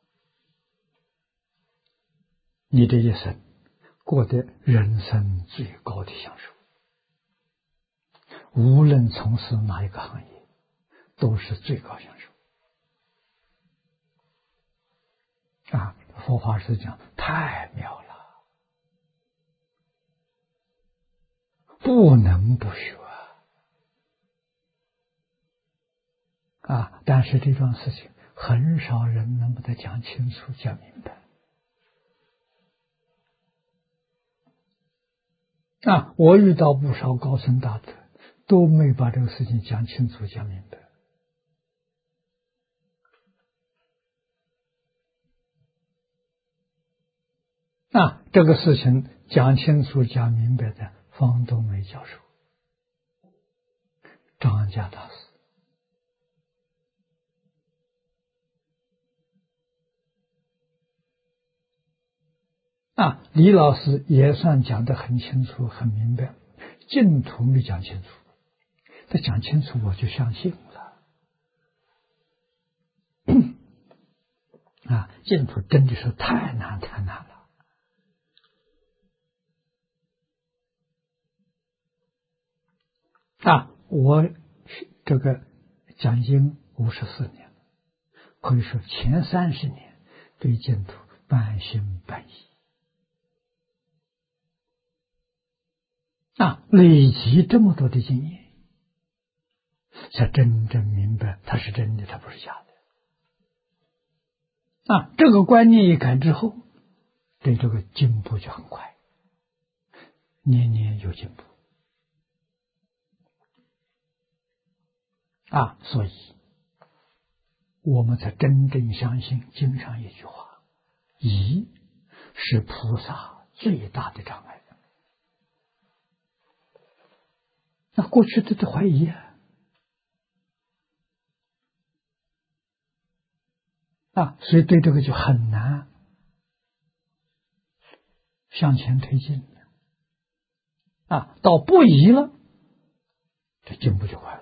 你这一生过得人生最高的享受。无论从事哪一个行业，都是最高享受。佛法是讲太妙了，不能不学但是这桩事情很少人能把它讲清楚讲明白。我遇到不少高僧大德都没把这个事情讲清楚讲明白。这个事情讲清楚讲明白的方东梅教授、张家大师，李老师也算讲得很清楚很明白，净土没讲清楚，他讲清楚我就相信了。净土真的是太难太难了。我这个讲经54年，可以说前30年对净土半信半疑。累积这么多的经验，才真正明白它是真的，它不是假的。这个观念一改之后，对这个进步就很快，年年有进步。所以我们才真正相信经上一句话：疑是菩萨最大的障碍。过去都在怀疑所以对这个就很难向前推进到不疑了，这进步就快了。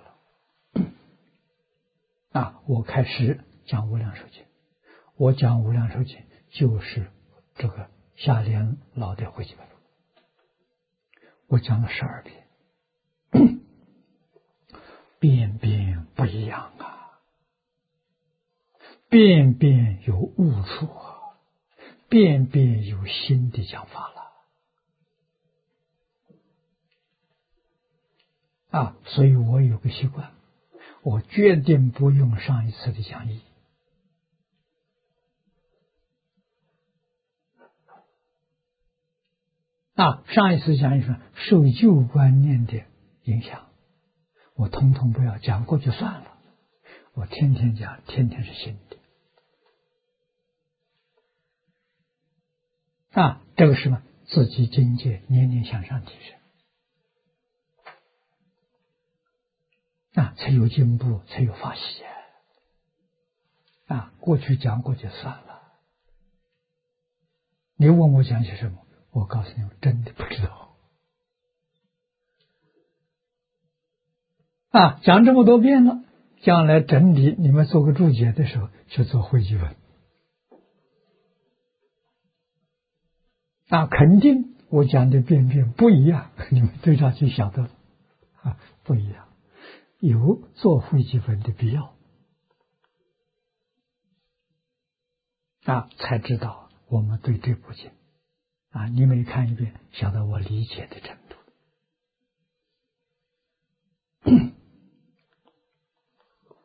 我开始讲无量寿经，我讲无量寿经就是这个下联老的汇集本，我讲了12遍，遍遍不一样遍遍有悟处遍遍有新的讲法了所以我有个习惯，我决定不用上一次的讲义上一次讲义说受旧观念的影响，我通通不要讲过就算了，我天天讲，天天是新的这个是什么？自己境界年年向上提升才有进步，才有法喜过去讲过就算了，你问我讲些什么，我告诉你，我真的不知道讲这么多遍了，将来整理你们做个注解的时候去做汇集文肯定我讲的遍遍不一样，你们对照就晓得了不一样，有做汇集文的必要才知道我们对这部经你每看一遍，晓得我理解的程度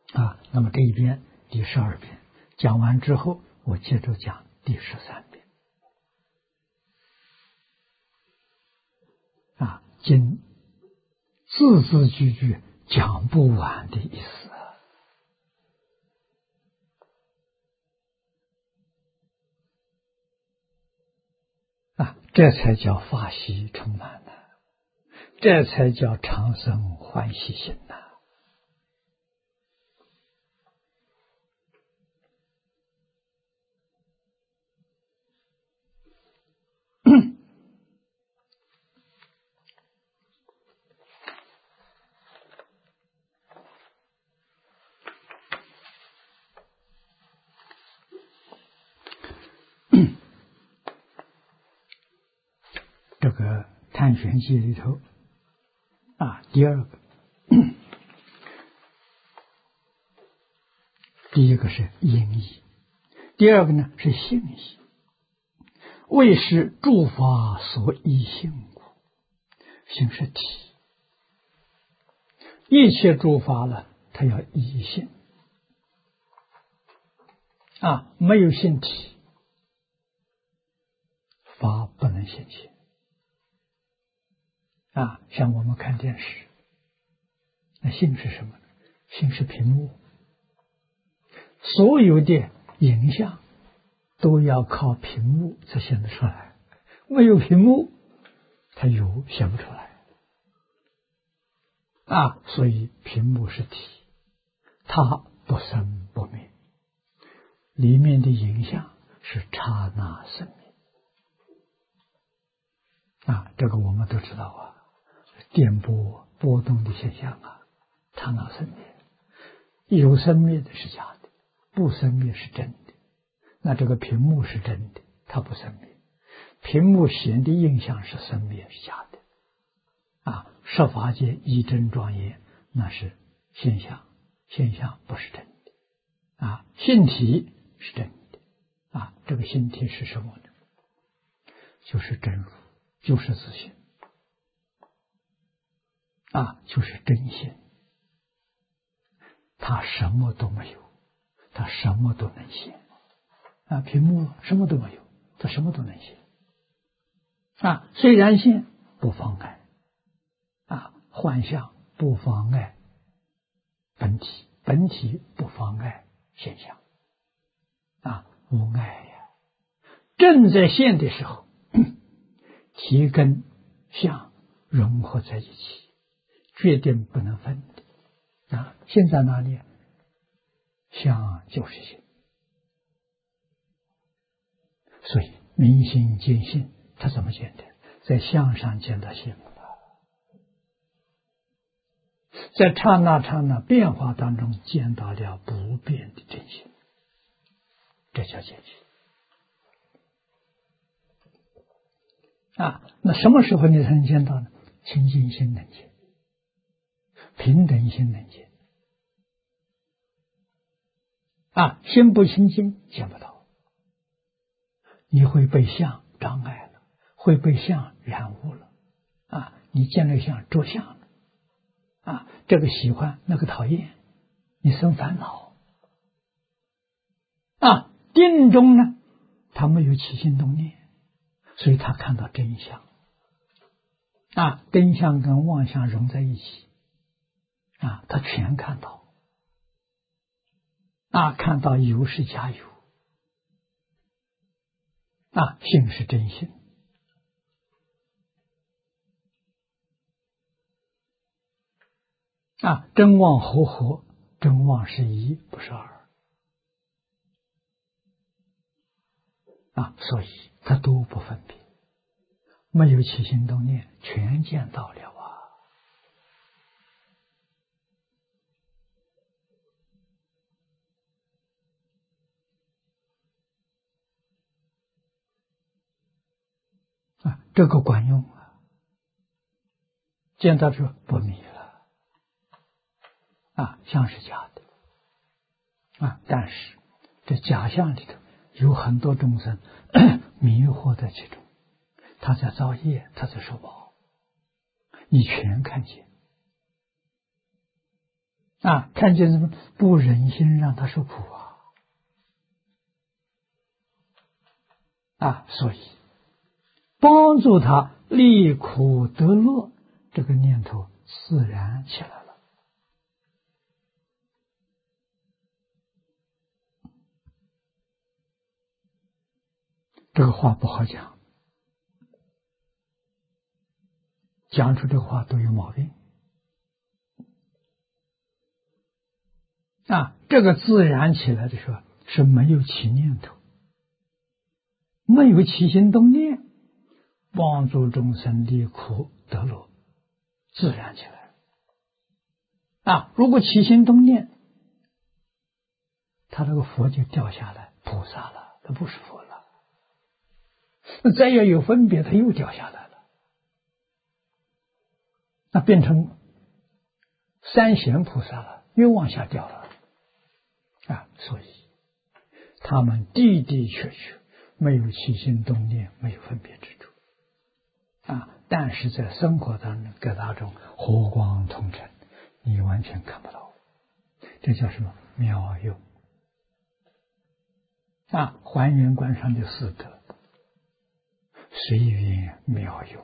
那么这一篇第12篇讲完之后，我接着讲第13篇。经字字句句讲不完的意思这才叫法喜充满呢，这才叫长生欢喜心呐。这个探玄记里头第2个，第一个是因义，第2个呢是性义。为是诸法所依性故，性是体。一切诸法了，它要依性没有性体，法不能现前像我们看电视，那性是什么呢？性是屏幕，所有的影像都要靠屏幕才显得出来，没有屏幕它显不出来所以屏幕是体，它不生不灭，里面的影像是刹那生灭这个我们都知道电波波动的现象刹那生灭，有生灭的是假的，不生灭是真的。那这个屏幕是真的，它不生灭，屏幕显的印象是生灭，是假的十法界一真庄严，那是现象，现象不是真的性体是真的这个性体是什么呢？就是真如，就是自性就是真性，它什么都没有，它什么都能现屏幕什么都没有，它什么都能现虽然现不妨碍幻象，不妨碍本体，本体不妨碍现象无碍呀。正在现的时候，体跟相融合在一起，决定不能分的现在哪里？相就是性，所以明心见性，它怎么见的？在相上见到性，在刹那刹那变化当中见到了不变的真性，这叫见性那什么时候你才能见到呢？清净心能见，平等心能见心不清净见不到，你会被相障碍了，会被相染污了你见了相着相了这个喜欢那个讨厌，你生烦恼定中呢，他没有起心动念，所以他看到真相真相跟妄想融在一起他全看到看到有是假有性是真性真妄合合，真妄是一，不是二所以他都不分别，没有起心动念，全见到了这个管用见到这不迷了相是假的但是这假象里头有很多众生迷惑在其中，他在造业，他在受报，你全看见看见什么不忍心让他受苦所以帮助他离苦得乐，这个念头自然起来了。这个话不好讲，讲出这个话都有毛病这个自然起来的时候是没有起念头，没有起心动念，帮助众生离苦得乐，自然起来如果起心动念，他这个佛就掉下来菩萨了，他不是佛了。那再要有分别，他又掉下来了，那变成三贤菩萨了，又往下掉了所以他们的的确确没有起心动念，没有分别之处但是在生活当中给大众和光同尘，你完全看不到，这叫什么妙用还原观上的四德，随缘妙用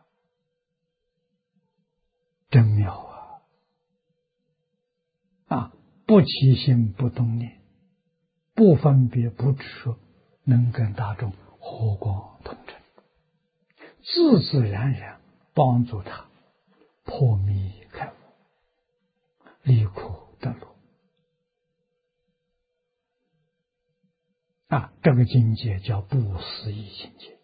真妙不起心不动念，不分别不执着，能跟大众和光同尘，自自然然帮助他破迷开悟，离苦得乐这个境界叫不思议境界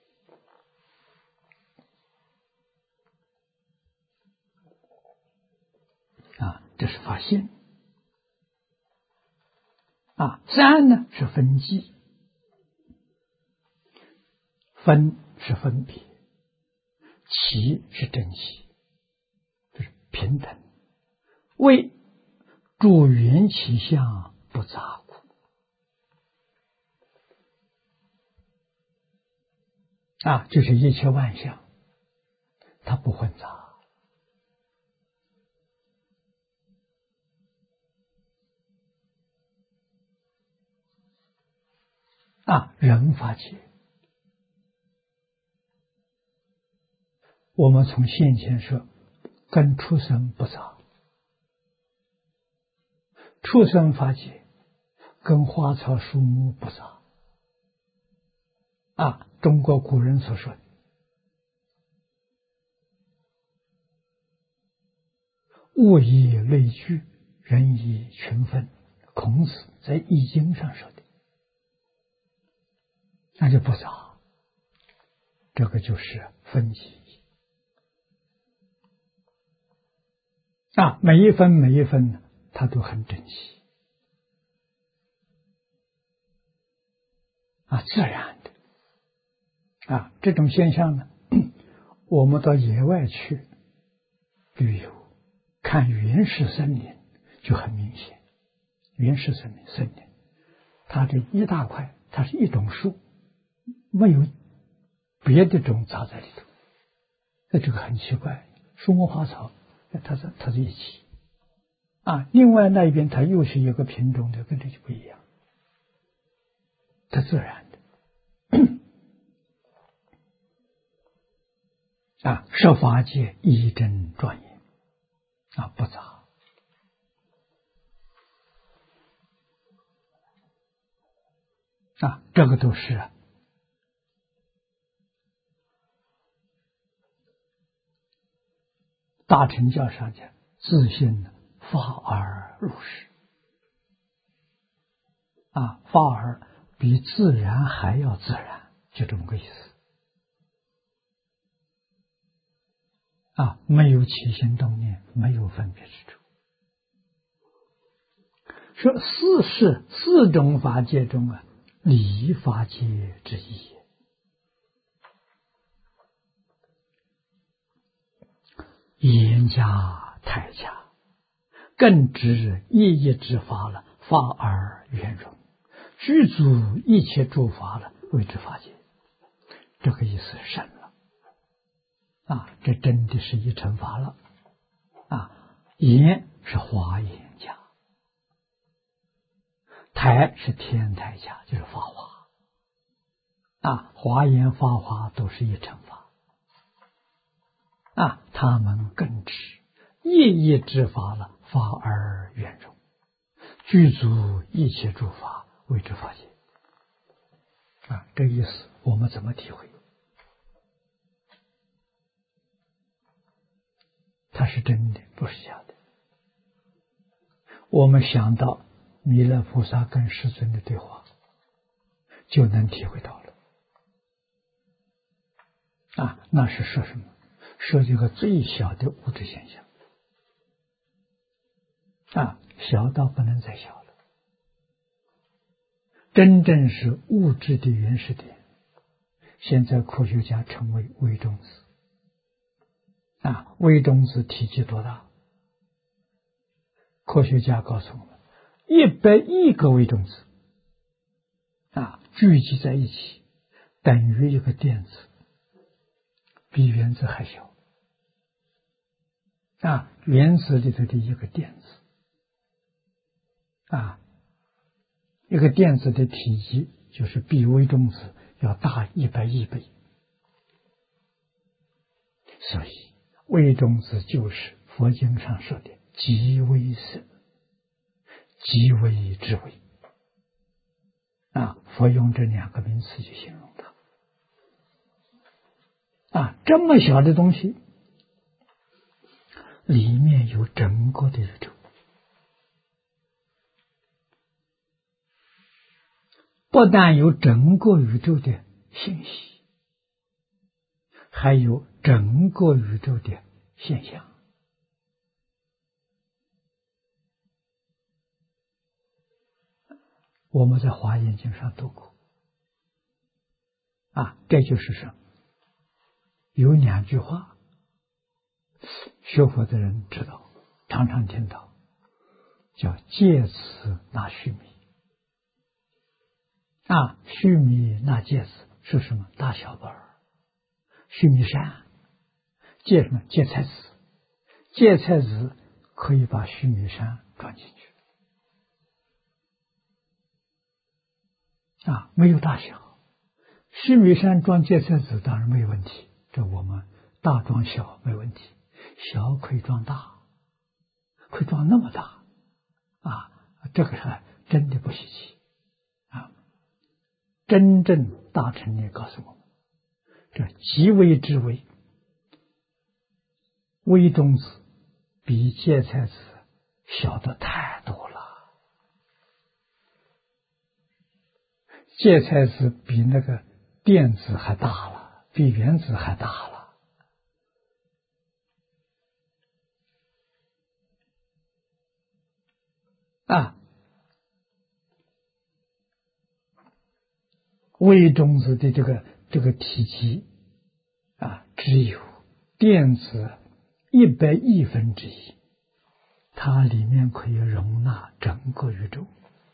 这是发现三呢是分际，分是分别，齐是正齐，就是平等，为助缘起相不杂故就是一切万象它不混杂人法界，我们从现前说跟畜生不杂，畜生法界跟花草树木不杂中国古人所说的物以类聚，人以群分，孔子在易经上说的，那就不杂，这个就是分级每一分每一分它都很珍惜自然的这种现象呢，我们到野外去旅游看原始森林就很明显，原始森林它这一大块，它是一种树，没有别的种杂在里头，这个很奇怪，树木花草它在一起另外那一边它又是一个品种的，跟这就不一样，它自然的设法界一真庄严不杂这个都是大乘教上讲自信发而入实发而比自然还要自然，就这么个意思没有起心动念，没有分别之处。说四种法界中理法界之一，严加太加，更知一一之法了，法而圆融，具足一切诸法了，谓之法界。这个意思深了这真的是一乘法了严是华严家台是天台家，就是法华华严法华都是一乘法他们更知一之法了，法而圆融，具足一切诸法，谓之法界这意思我们怎么体会？它是真的，不是假的。我们想到弥勒菩萨跟世尊的对话，就能体会到了那是说什么？说这个最小的物质现象小到不能再小了，真正是物质的原始点。现在科学家称为微中子微中子体积多大？科学家告诉我们，100亿个微中子聚集在一起，等于一个电子，比原子还小原子里头的一个电子一个电子的体积就是比微中子要大100亿倍，所以微中子就是佛经上说的极微色，极微之微佛用这2个名词去形容它这么小的东西里面有整个的宇宙，不但有整个宇宙的信息，还有整个宇宙的现象我们在华严经上读过这就是什么？有2句话学佛的人知道，常常听到，叫借此纳须弥须弥纳芥子是什么？大小本儿。须弥山芥什么？芥菜籽，芥菜籽可以把须弥山装进去没有大小。须弥山装芥菜籽当然没有问题，这我们大装小没问题，小可以装大，可以装那么大这个是真的不稀奇真正大乘也告诉我们，这极微之微，微中子比芥菜籽小的太多了，芥菜籽比那个电子还大了，比原子还大了微中子的这个体积只有电子100亿分之一，它里面可以容纳整个宇宙，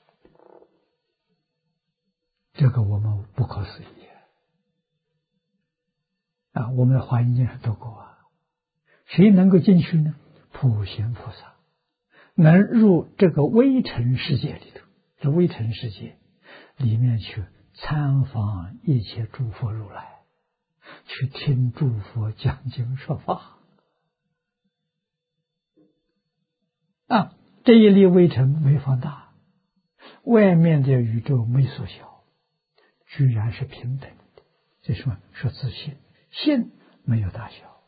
这个我们不可思议我们的华严经上读过谁能够进去呢？普贤菩萨能入这个微尘世界里头，这微尘世界里面去参访一切诸佛如来，去听诸佛讲经说法这一粒微尘没放大，外面的宇宙没缩小，居然是平等的。这是什么？说自信，信没有大小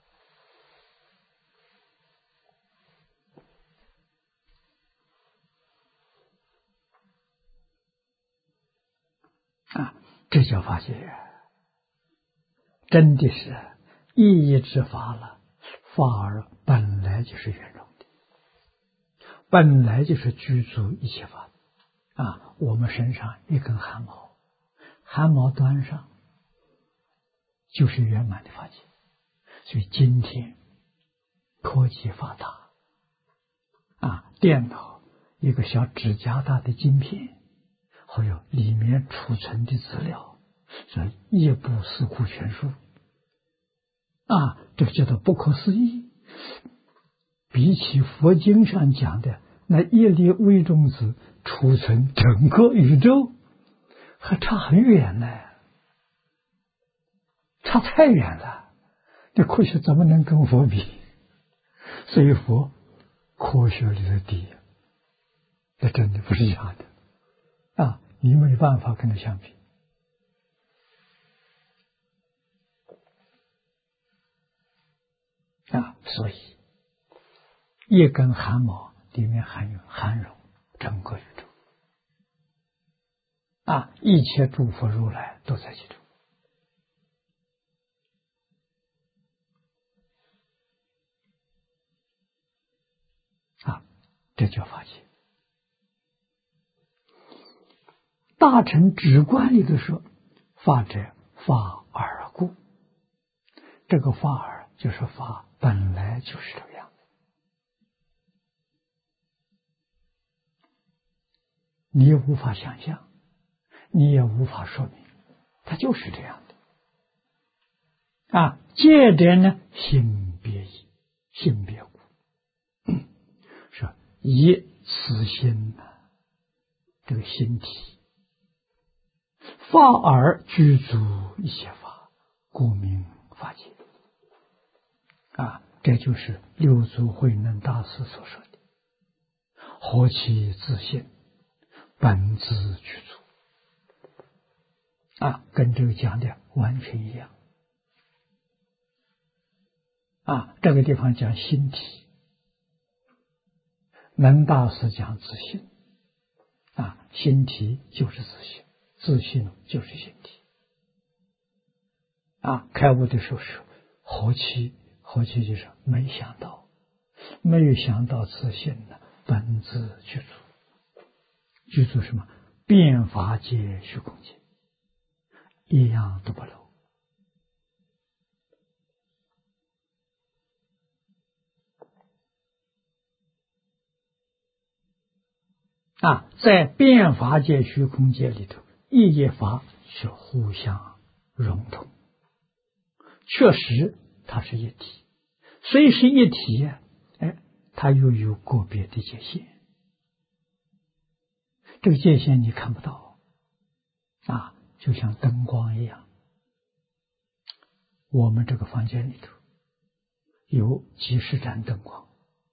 这叫法界真的是意义之法了。法而本来就是圆融的，本来就是具足一切法我们身上一根汗毛，汗毛端上就是圆满的法界。所以今天科技发达电脑一个小指甲大的晶片，还有里面储存的资料，所以夜部四库全书这个叫做不可思议。比起佛经上讲的那一粒微中子储存整个宇宙，还差很远呢，差太远了。这科学怎么能跟佛比？所以佛科学里的第一，那真的不是假的啊！你没办法跟他相比啊！所以一根汗毛里面含容整个宇宙啊！一切诸佛如来都在其中啊！这叫法界。大乘止观里头说，法者，法尔故。这个法尔就是法本来就是这个样子，你也无法想象，你也无法说明，它就是这样的啊。界点呢，性别异，性别故，说以此心呢，这个心体，法尔具足一切法，故名法界啊。这就是六祖慧能大师所说的何其自性，本自具足啊，跟这个讲的完全一样啊。这个地方讲心体，能大师讲自性啊，心体就是自性，自性就是心体啊。开悟的时候是何其就是没想到，没有想到自性呢，本自具足，具足什么？遍法界虚空界，一样都不漏啊。在遍法界虚空界里头，一业法是互相融通，确实它是一体。虽是一体呀，它又有个别的界限，这个界限你看不到啊，就像灯光一样。我们这个房间里头有几十盏灯光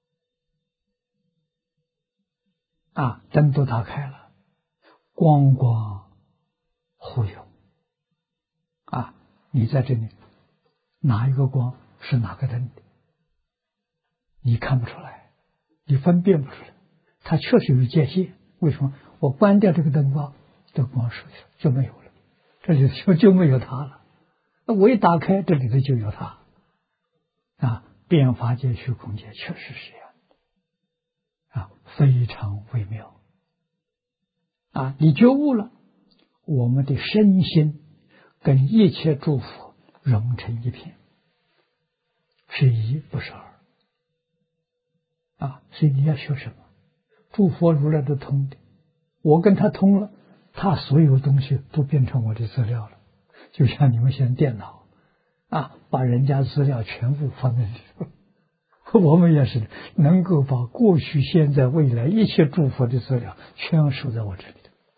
啊，灯都打开了，光光互有啊。你在这里哪一个光是哪个灯的，你看不出来，你分辨不出来，它确实有界限。为什么？我关掉这个灯光，这光数就没有了，这里就没有它了。那我一打开，这里头就有它啊。遍法界虚空界确实是这样啊，非常微妙啊。你觉悟了，我们的身心跟一切诸佛融成一片，是一不是二啊。所以你要学什么？诸佛如来都通的，我跟他通了，他所有东西都变成我的资料了。就像你们现在电脑啊，把人家资料全部放在里头，我们也是能够把过去、现在、未来一切诸佛的资料全收在我这里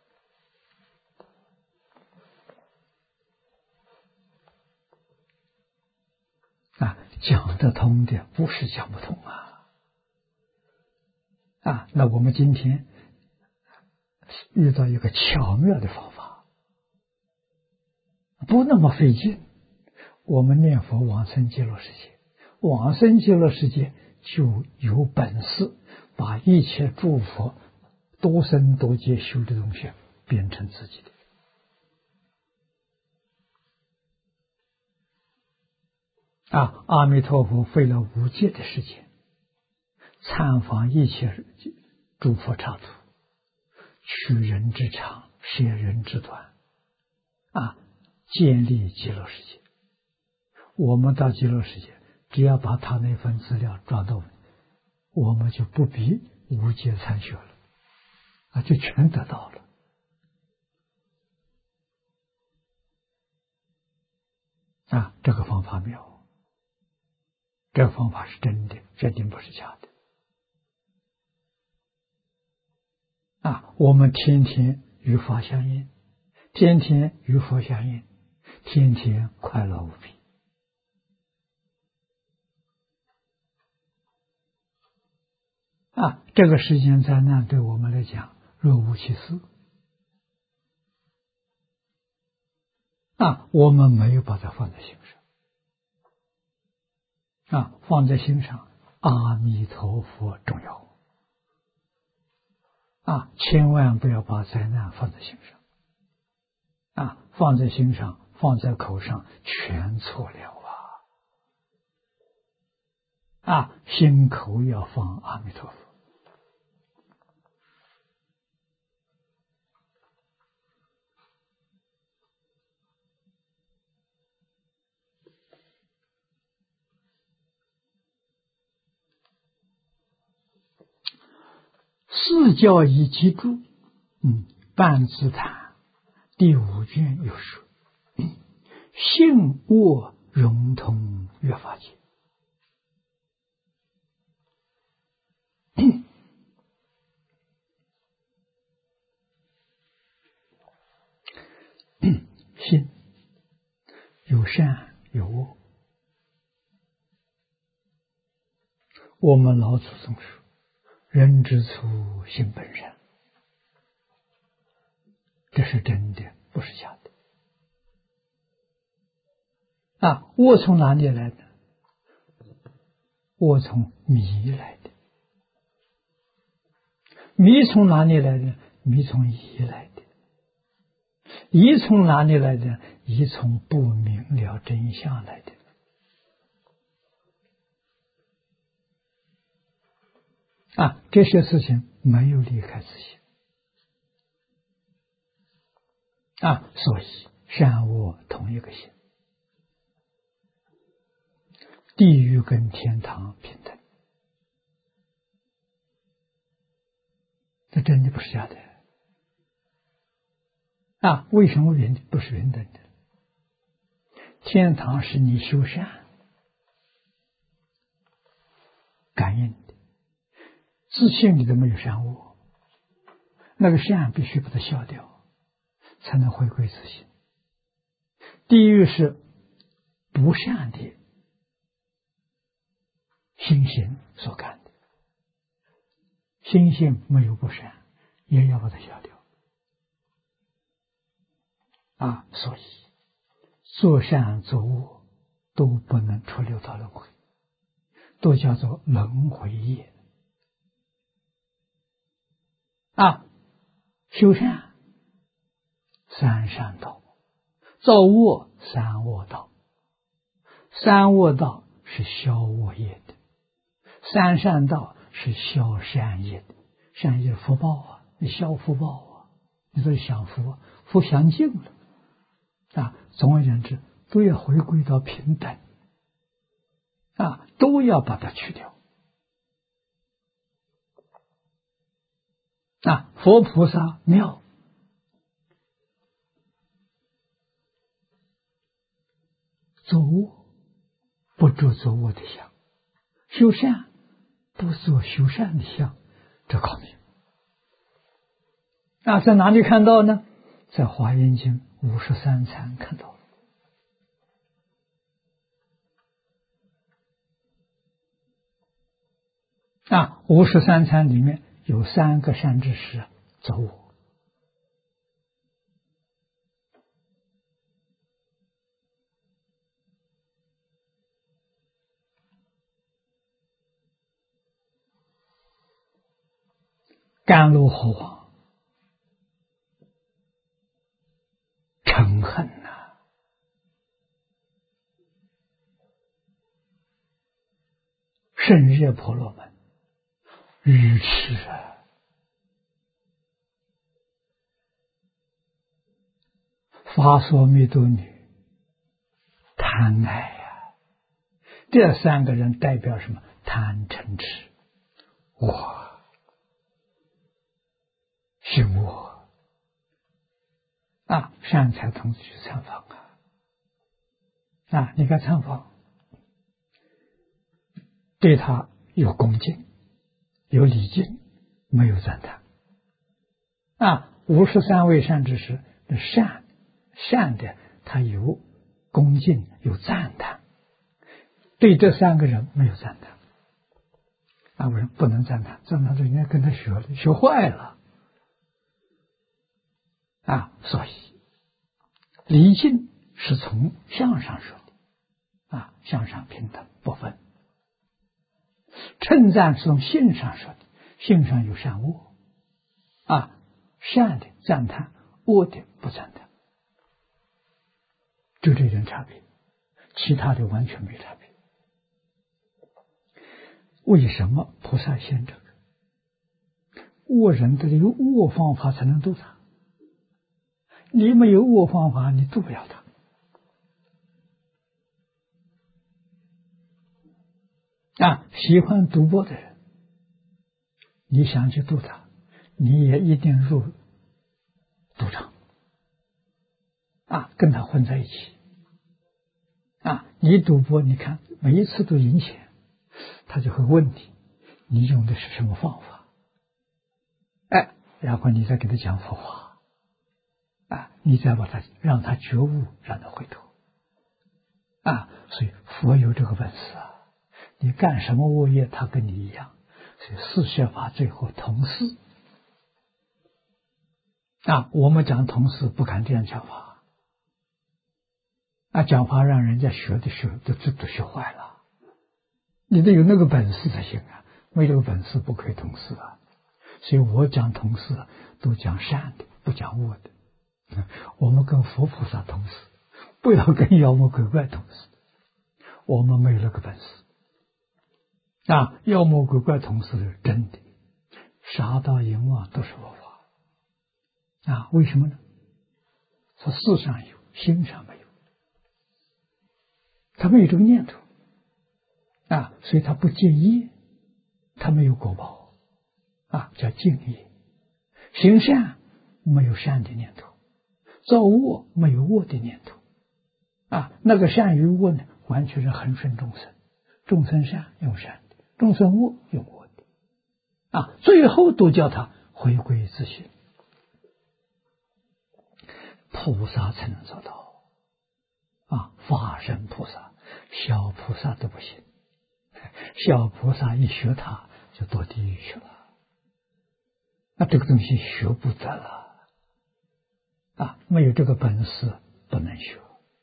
头啊。讲得通的不是讲不通啊。那我们今天遇到一个巧妙的方法，不那么费劲，我们念佛往生极乐世界，往生极乐世界就有本事把一切诸佛多生多劫修的东西变成自己的啊。阿弥陀佛费了无界的时间，参访一切诸佛刹土，取人之长，舍人之短啊，建立极乐世界。我们到极乐世界，只要把他那份资料抓到，我们就不必无界参学了啊，就全得到了啊。这个方法妙，这个方法是真的，绝对不是假的我们天天与法相应，天天与佛相应，天天快乐无比。这个世间灾难对我们来讲若无其事。我们没有把它放在心上。放在心上，阿弥陀佛重要。千万不要把灾难放在心上。放在心上，放在口上，全错了心口要放阿弥陀佛。四教以集注，半自谈第5卷有说，性恶融通约法界。性有善有恶，我们老祖宗说，人之初性本善，这是真的，不是假的。恶从哪里来的？恶从迷来的。迷从哪里来的？迷从疑来的。疑从哪里来的？疑从不明了真相来的。这些事情没有离开自己。所以善恶同一个性，地狱跟天堂平等，这真的不是假的。为什么不是平等的？天堂是你修善感应的，自信里头没有善恶，那个善必须把它消掉，才能回归自信。地狱是不善的心行所感的，心性没有不善，也要把它消掉。所以做善做恶都不能出六道轮回，都叫做轮回业。修善三善道，造恶三恶道。三恶道是消恶业的，三善道是消善业的。善业福报你消福报你这享福，福享尽了。总而言之，都要回归到平等。都要把它去掉。佛菩萨妙，做恶不做作恶的相，修善不做修善的相，这高明。在哪里看到呢？在《华严经》53禅看到了。53禅里面有3个善知识走我。甘露火王嗔恨胜热婆罗门愚痴发说弥多女贪爱这3个人代表什么？贪嗔痴我心我善财童子去参访你看参访对他有恭敬有礼敬，没有赞叹 53位善知识，善的他有恭敬，有赞叹，对这3个人没有赞叹。为什么不能赞叹？赞叹就应该跟他学坏了。所以礼敬是从相上说的，相上平等不分。称赞是从性上说的，性上有善恶，善的赞叹，恶的不赞叹，就这点差别，其他的完全没差别。为什么菩萨现这个？恶人的有恶方法才能度他，你没有恶方法，你度不了他。喜欢赌博的人，你想去度他，你也一定入赌场，跟他混在一起。你赌博，你看每一次都赢钱，他就会问你用的是什么方法？然后你再给他讲佛法，你再让他觉悟，让他回头。所以佛有这个本事你干什么恶业，他跟你一样。所以四摄法最后同事。我们讲同事不敢这样讲法，讲法让人家都学坏了。你得有那个本事才行没这个本事不可以同事所以我讲同事都讲善的，不讲恶的。我们跟佛菩萨同事，不要跟妖魔鬼怪同事。我们没有那个本事。妖魔鬼怪同事是真的，杀盗淫妄都是佛法。为什么呢？说事上有，心上没有，他没有这个念头所以他不敬业，他没有果报叫敬业。行善没有善的念头，造恶没有恶的念头那个善与恶呢，完全是恒顺众生，众生善用善的，众生恶用恶的最后都叫他回归自性。菩萨才能做到法身菩萨，小菩萨都不行。小菩萨一学他就堕地狱去了，这个东西学不得了没有这个本事不能学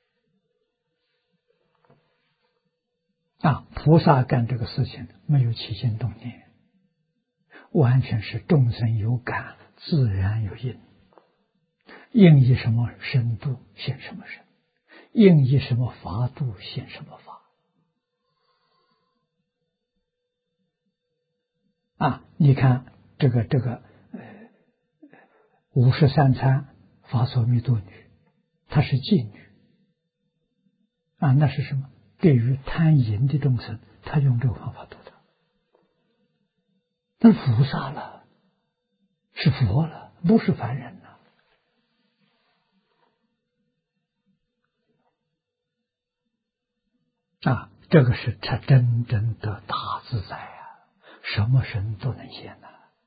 菩萨干这个事情没有起心动念，完全是众生有感，自然有因，应以什么深度现什么深，应以什么法度现什么法你看这个53参法所密度女，她是妓女那是什么？对于贪淫的众生，他用这个方法度的。那是菩萨了，是佛了，不是凡人这个是他真正的大自在什么身都能现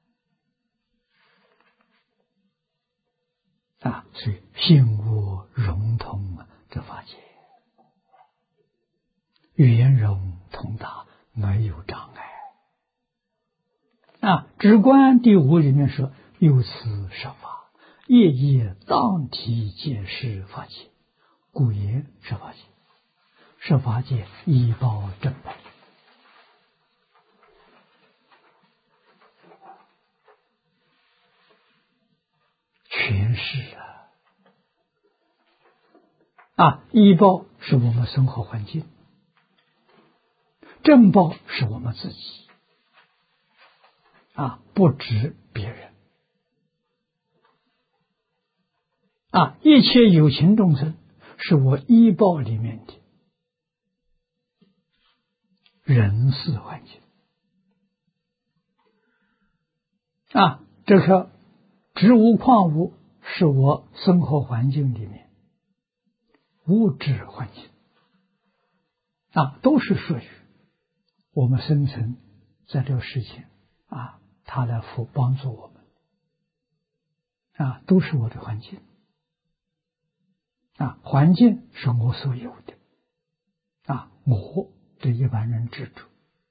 所以性恶融通这法界，圆融通达，没有障碍止观第5里面说，由此摄法，夜夜当体皆是法界，故言摄法界。摄法界依报正报，全是依报是我们生活环境，正报是我们自己不止别人一切有情众生是我依报里面的人事环境这个植物矿物是我生活环境里面物质环境都是属于我们生存在这个世界他来帮助我们都是我的环境环境是我所有的我对一般人执着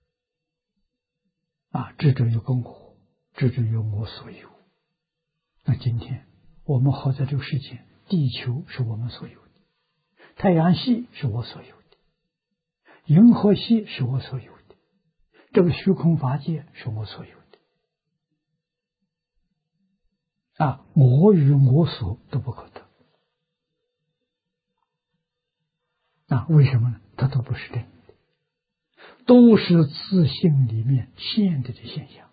执着有个我，执着有我所有。那今天我们活在这个世界，地球是我们所有的，太阳系是我所有的，银河系是我所有的，这个虚空法界是我所有的我与我所都不可得为什么呢？它都不是真的，都是自性里面现的现象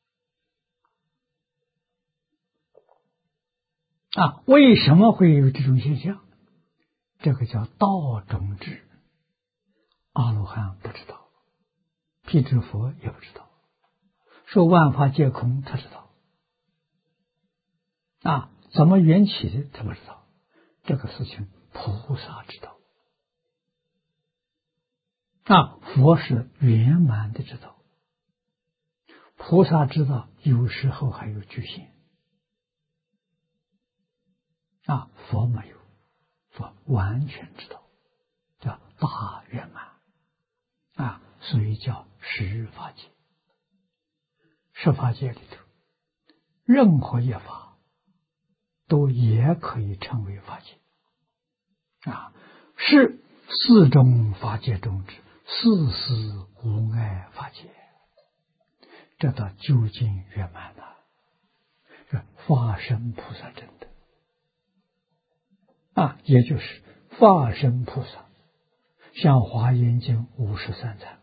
为什么会有这种现象？这个叫道种智，阿罗汉不知道，辟支佛也不知道，说万法皆空他知道怎么缘起的他不知道，这个事情菩萨知道佛是圆满的知道，菩萨知道有时候还有局限佛没有，佛完全知道，叫大圆满所以叫十法界。十法界里头任何一法都也可以称为法界是四种法界中之四思无碍法界，这到究竟圆满了，是法身菩萨真的也就是法身菩萨像华严经53禅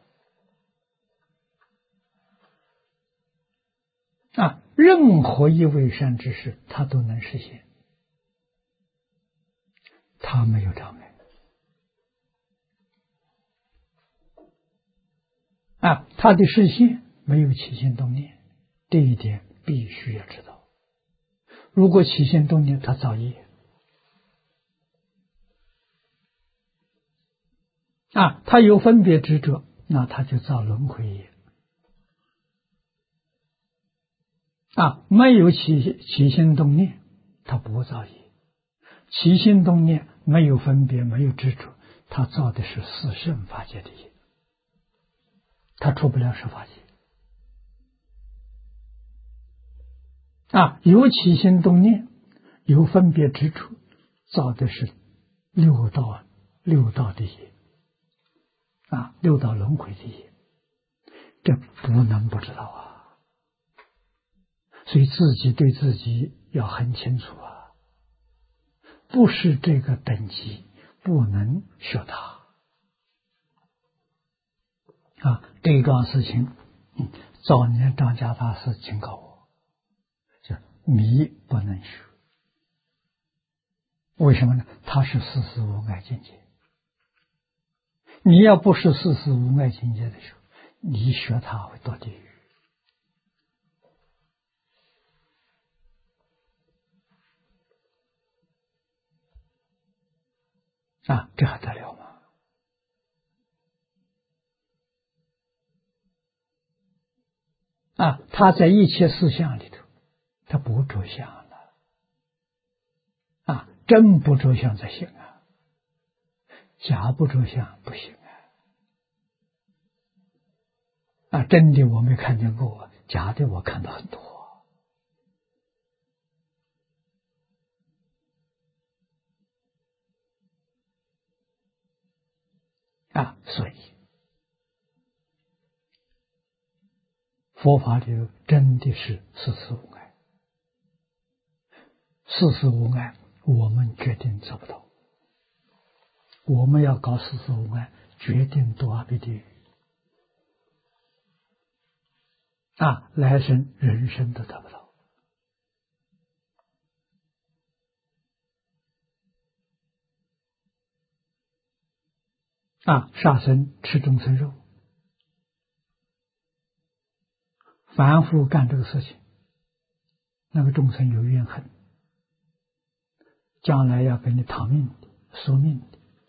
任何一位善知识他都能实现，他没有障碍他的实现没有起心动念，这一点必须要知道。如果起心动念，他造业他有分别执着，那他就造轮回业没有起心动念，他不造业；起心动念没有分别，没有执着，他造的是四圣法界的业，他出不了十法界有起心动念，有分别执着，造的是六道的业六道轮回的业，这不能不知道所以自己对自己要很清楚不是这个等级不能学它这一桩事情早年张家大师警告我，叫迷不能学。为什么呢？它是四思无碍境界，你要不是四思无碍境界的时候，你学它会堕地狱这还得了吗？他在一切事项里头，他不着相了真不着相才行假不着相不行真的我没看见过假的我看到很多所以佛法里真的是四思无碍，四思无碍我们决定做不到，我们要搞四思无碍，决定堕阿鼻地狱来生人生都得不到杀生吃众生肉，反复干这个事情，那个众生有怨恨，将来要给你讨命的索命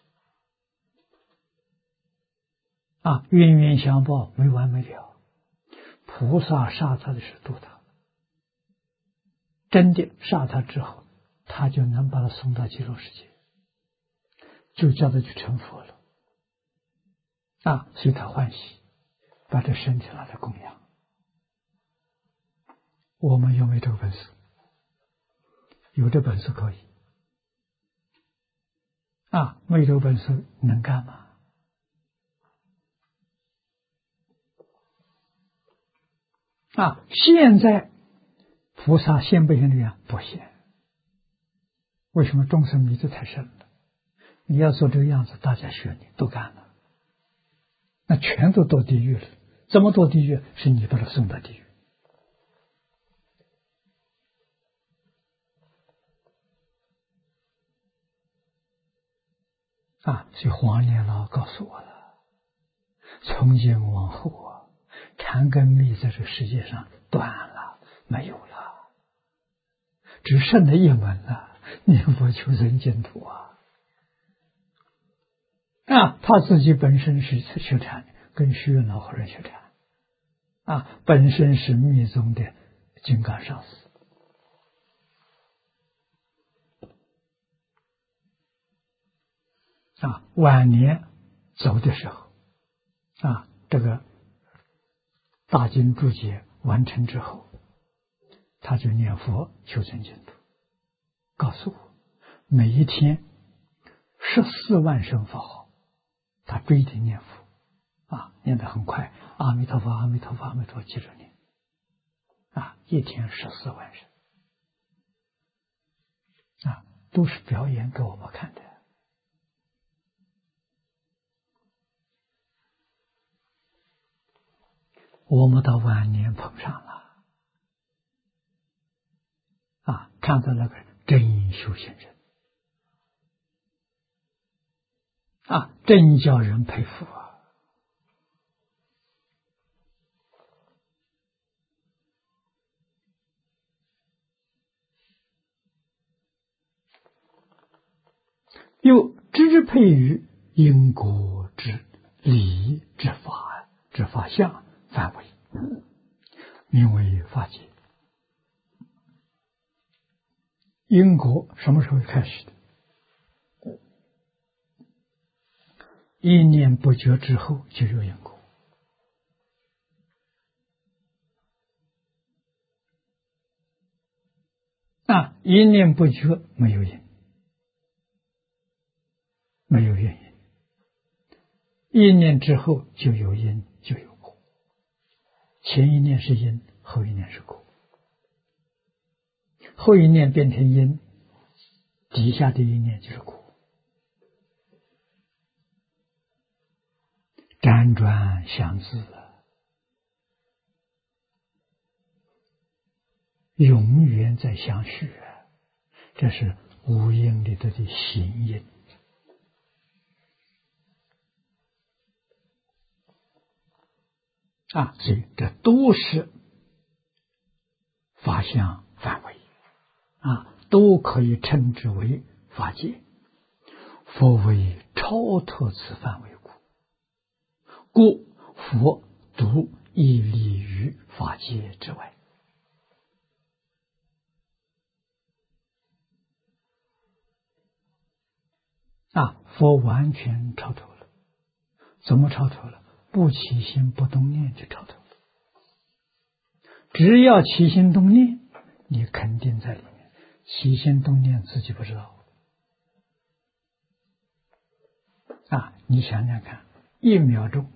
的冤冤相报没完没了，菩萨杀他的是度他真的杀他之后，他就能把他送到极乐世界，就叫他去成佛了。所以他欢喜，把这身体拿来供养。我们有没有这个本事？有这本事可以。没有这个本事能干吗？现在菩萨现不现这样？不现。为什么？众生迷得太深了。你要做这个样子，大家学你都干了，那全都堕地狱了。怎么堕地狱？是你把他送到地狱。所以黄年老告诉我了，从今往后禅跟密在这个世界上断了，没有了，只剩了一门了，念佛求生净土他自己本身是学禅，跟虚云老和尚学禅本身是密宗的金刚上师晚年走的时候这个大经注解完成之后，他就念佛求生净土，告诉我每一天14万声佛号，他追着念佛念得很快，阿弥陀佛阿弥陀佛阿弥陀佛，记着念一天14万声都是表演给我们看的。我们到晚年碰上了看到那个真修行人真叫人佩服又支配于因果之理之法相范围，名为法界。因果什么时候开始的？一念不觉之后就有因果。一念不觉没有因，没有原因。一念之后就有因，就有果。前一念是因，后一念是果。后一念变成因，底下的一念就是果。辗转相自永远在相续这是五阴里头的行因所以这都是法相范围都可以称之为法界。佛为超脱此范围故佛独屹立于法界之外佛完全超脱了。怎么超脱了？不起心不动念就超脱了。只要起心动念，你肯定在里面。起心动念自己不知道你想想看，1秒钟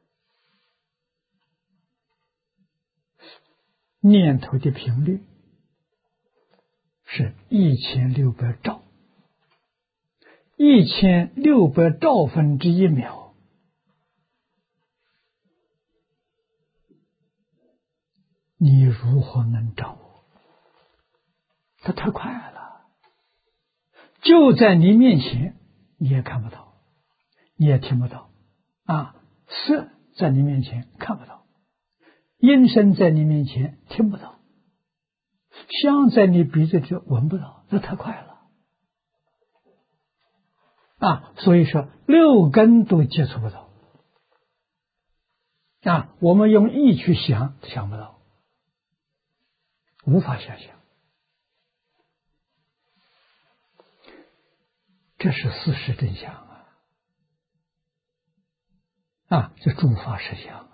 念头的频率是1600兆，1600兆分之1秒，你如何能掌握？它太快了，就在你面前，你也看不到，你也听不到色在你面前看不到，音声在你面前听不到，香在你鼻子里闻不到，这太快了所以说6根都接触不到我们用意去想不到，无法想象这是事实真相这诸法实相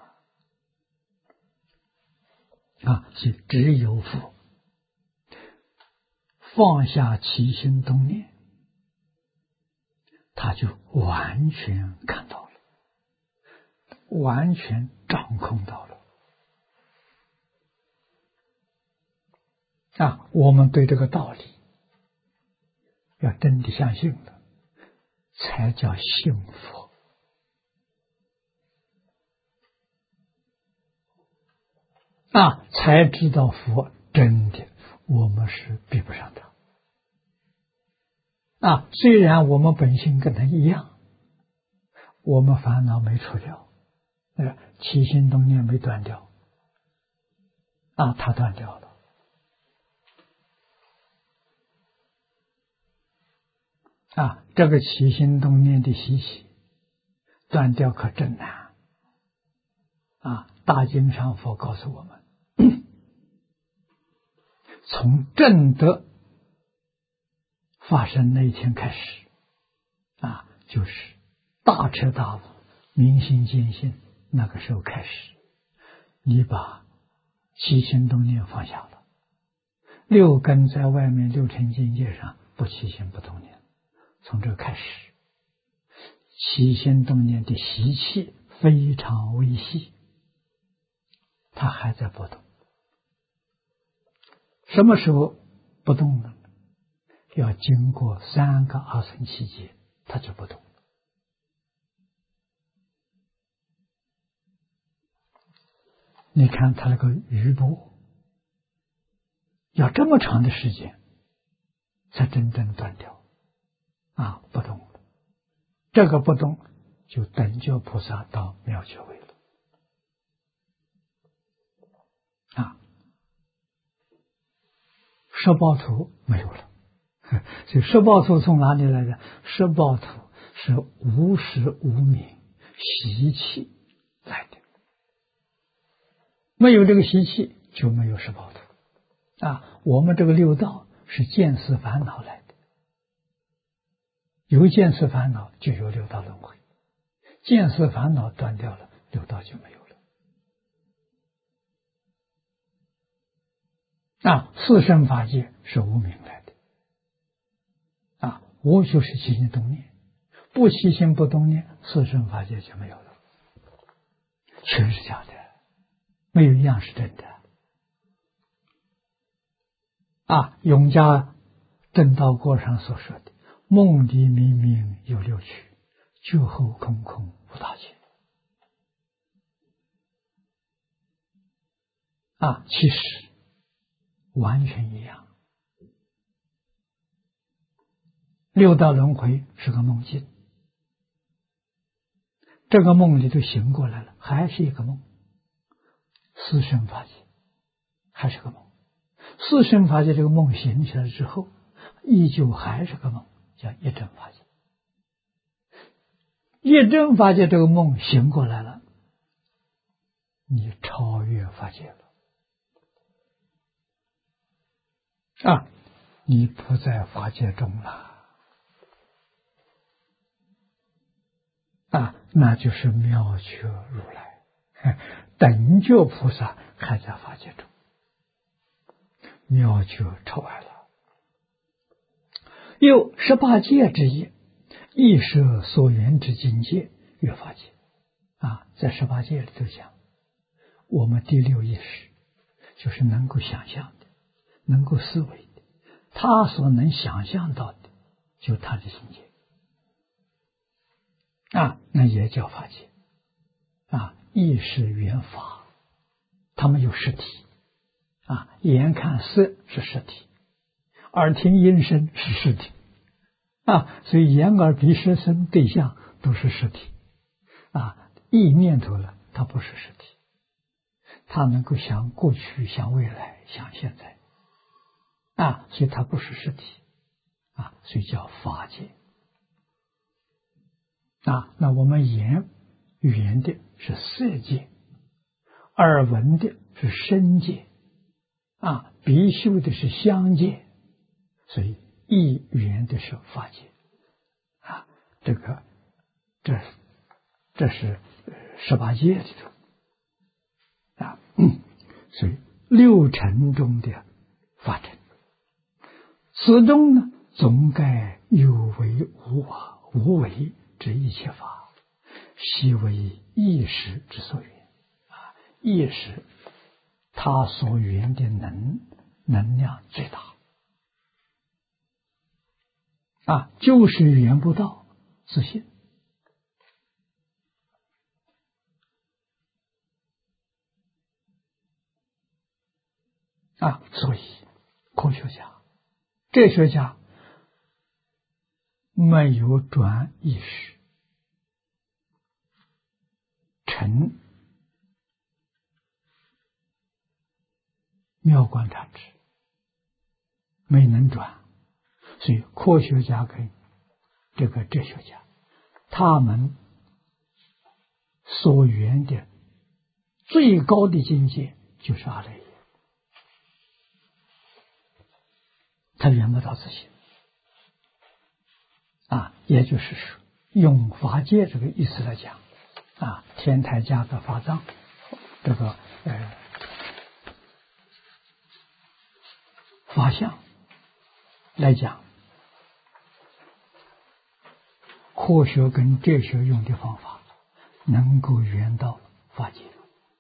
所以只有佛放下起心动念，他就完全看到了，完全掌控到了我们对这个道理要真的相信了，才叫信佛才知道佛真的我们是比不上他虽然我们本性跟他一样，我们烦恼没除掉，起心动念没断掉他断掉了这个起心动念的习气断掉可真难大经上佛告诉我们从正德发生那一天开始就是大彻大悟明心见性，那个时候开始你把起心动念放下了，六根在外面六尘境界上不起心不动念，从这开始起心动念的习气非常微细，它还在波动。什么时候不动呢？要经过3个阿僧祇劫，它就不动。你看它那个余波，要这么长的时间才真正断掉不动了。这个不动就等觉菩萨到妙觉位了摄报土没有了。所以摄报土从哪里来的？摄报土是无始无明习气来的，没有这个习气就没有摄报土我们这个六道是见思烦恼来的，有见思烦恼就有六道轮回，见思烦恼断掉了，六道就没有了四圣法界是无明来的无就是起心动念，不起心不动念，四圣法界就没有了，全是假的，没有一样是真的永嘉正道过上所说的梦里明明有六趣，觉后空空无大千其实完全一样。六道轮回是个梦境，这个梦里头醒过来了，还是一个梦。四圣法界还是个梦，四圣法界这个梦醒起来之后，依旧还是个梦，叫一真法界。一真法界这个梦醒过来了，你超越法界了你不在法界中了那就是妙觉如来，等觉菩萨还在法界中，妙觉超外了。又18界之一，亦是所缘之境界，越法界在18界里头讲，我们第六意识就是能够想象的，能够思维的，他所能想象到的，就他的境界那也叫法界意识缘法，他们有实体眼看色是实体，耳听音声是实体所以眼耳鼻舌身对象都是实体意念头了，它不是实体，它能够想过去，想未来，想现在所以它不是实体所以叫法界那我们眼语言的是色界，耳闻的是声界鼻嗅的是香界，所以意语言的是法界这个这是18界里头啊，所以六尘中的法尘，此中呢总该有为无我，无为之一切法，悉为意识之所缘啊，意识它所缘的能量最大啊，就是缘不到自信啊，所以科学家、哲学家没有转意识成妙观察智，没能转，所以科学家跟这个哲学家，他们所缘的最高的境界就是阿赖耶，他缘不到自信啊，也就是说，用法界这个意思来讲啊，天台家的法藏，这个法相来讲，科学跟哲学用的方法能够圆到法界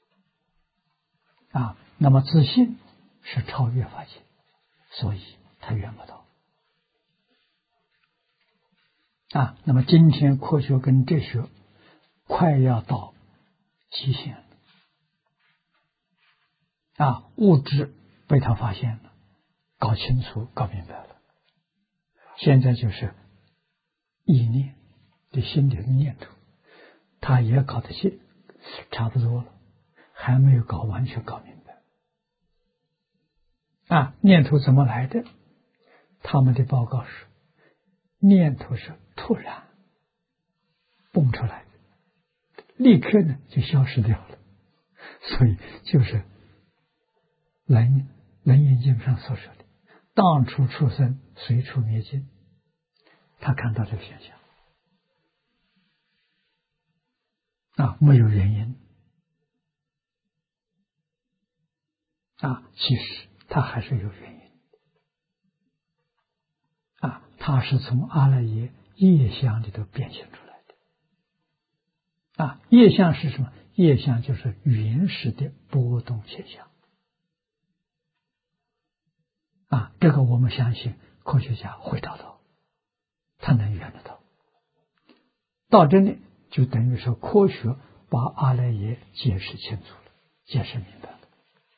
啊，那么自信是超越法界，所以它圆不到啊。那么今天科学跟哲学快要到极限了啊，物质被他发现了，搞清楚、搞明白了，现在就是意念的心里的念头，他也搞得差不多了，还没有完全搞明白啊。念头怎么来的？他们的报告是，念头是突然蹦出来的，立刻呢就消失掉了。所以就是楞严经上所说的当处出生，随处灭尽，他看到这个现象啊，没有原因啊，其实他还是有原因啊，他是从阿赖耶业相里头变现出来的啊。业相是什么？业相就是原始的波动现象啊，这个我们相信科学家会找到，他能圆得到。到这里就等于说科学把阿赖耶解释清楚了，解释明白了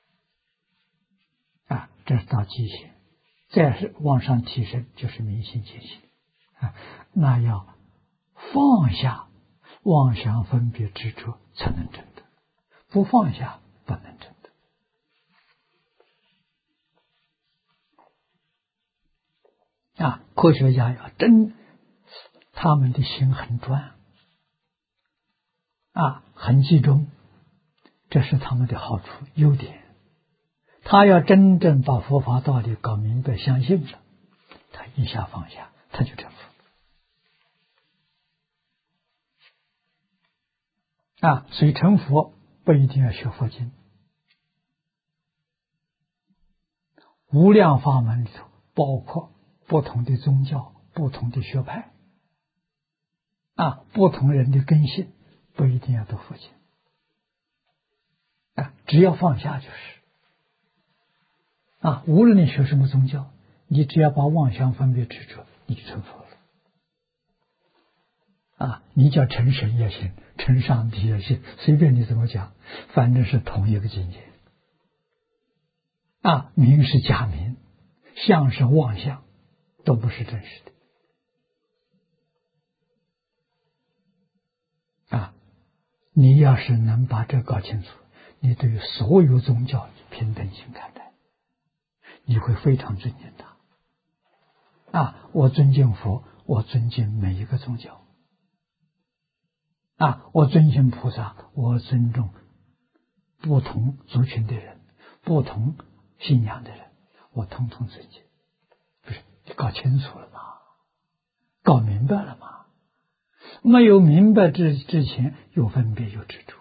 啊，这是到极限。再是往上提升，就是明心见性啊，那要放下妄想分别执着才能证得，不放下不能证得啊。科学家要他们的心很专啊，很集中，这是他们的好处优点。他要真正把佛法道理搞明白相信了，他一下放下，他就成佛啊。所以成佛不一定要学佛经，无量法门里头包括不同的宗教、不同的学派啊，不同人的根性，不一定要读佛经啊，只要放下就是啊。无论你学什么宗教，你只要把妄想分别执着，你就成佛了啊。你叫成神也行，成上帝也行，随便你怎么讲，反正是同一个境界啊。名是假名，相是妄相，都不是真实的啊。你要是能把这搞清楚，你对所有宗教平等心看待，你会非常尊敬他啊。我尊敬佛，我尊敬每一个宗教啊，我尊敬菩萨，我尊重不同族群的人，不同信仰的人，我统统尊敬。不是，你搞清楚了吗？搞明白了吗？ 没有明白之前，有分别，有执着。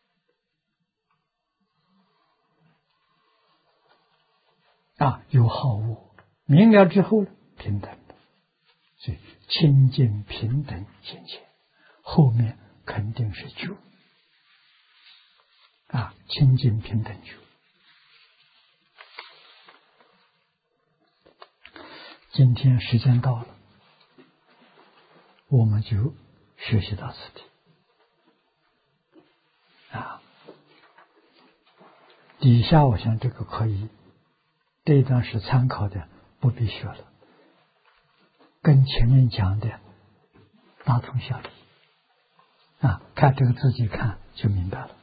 有好恶，明了之后平等的，所以清净平等现前，后面肯定是觉。清净平等觉。今天时间到了，我们就学习到此地。底下我想这个可以，这一段是参考的，不必学了，跟前面讲的大同小异。看这个自己看就明白了。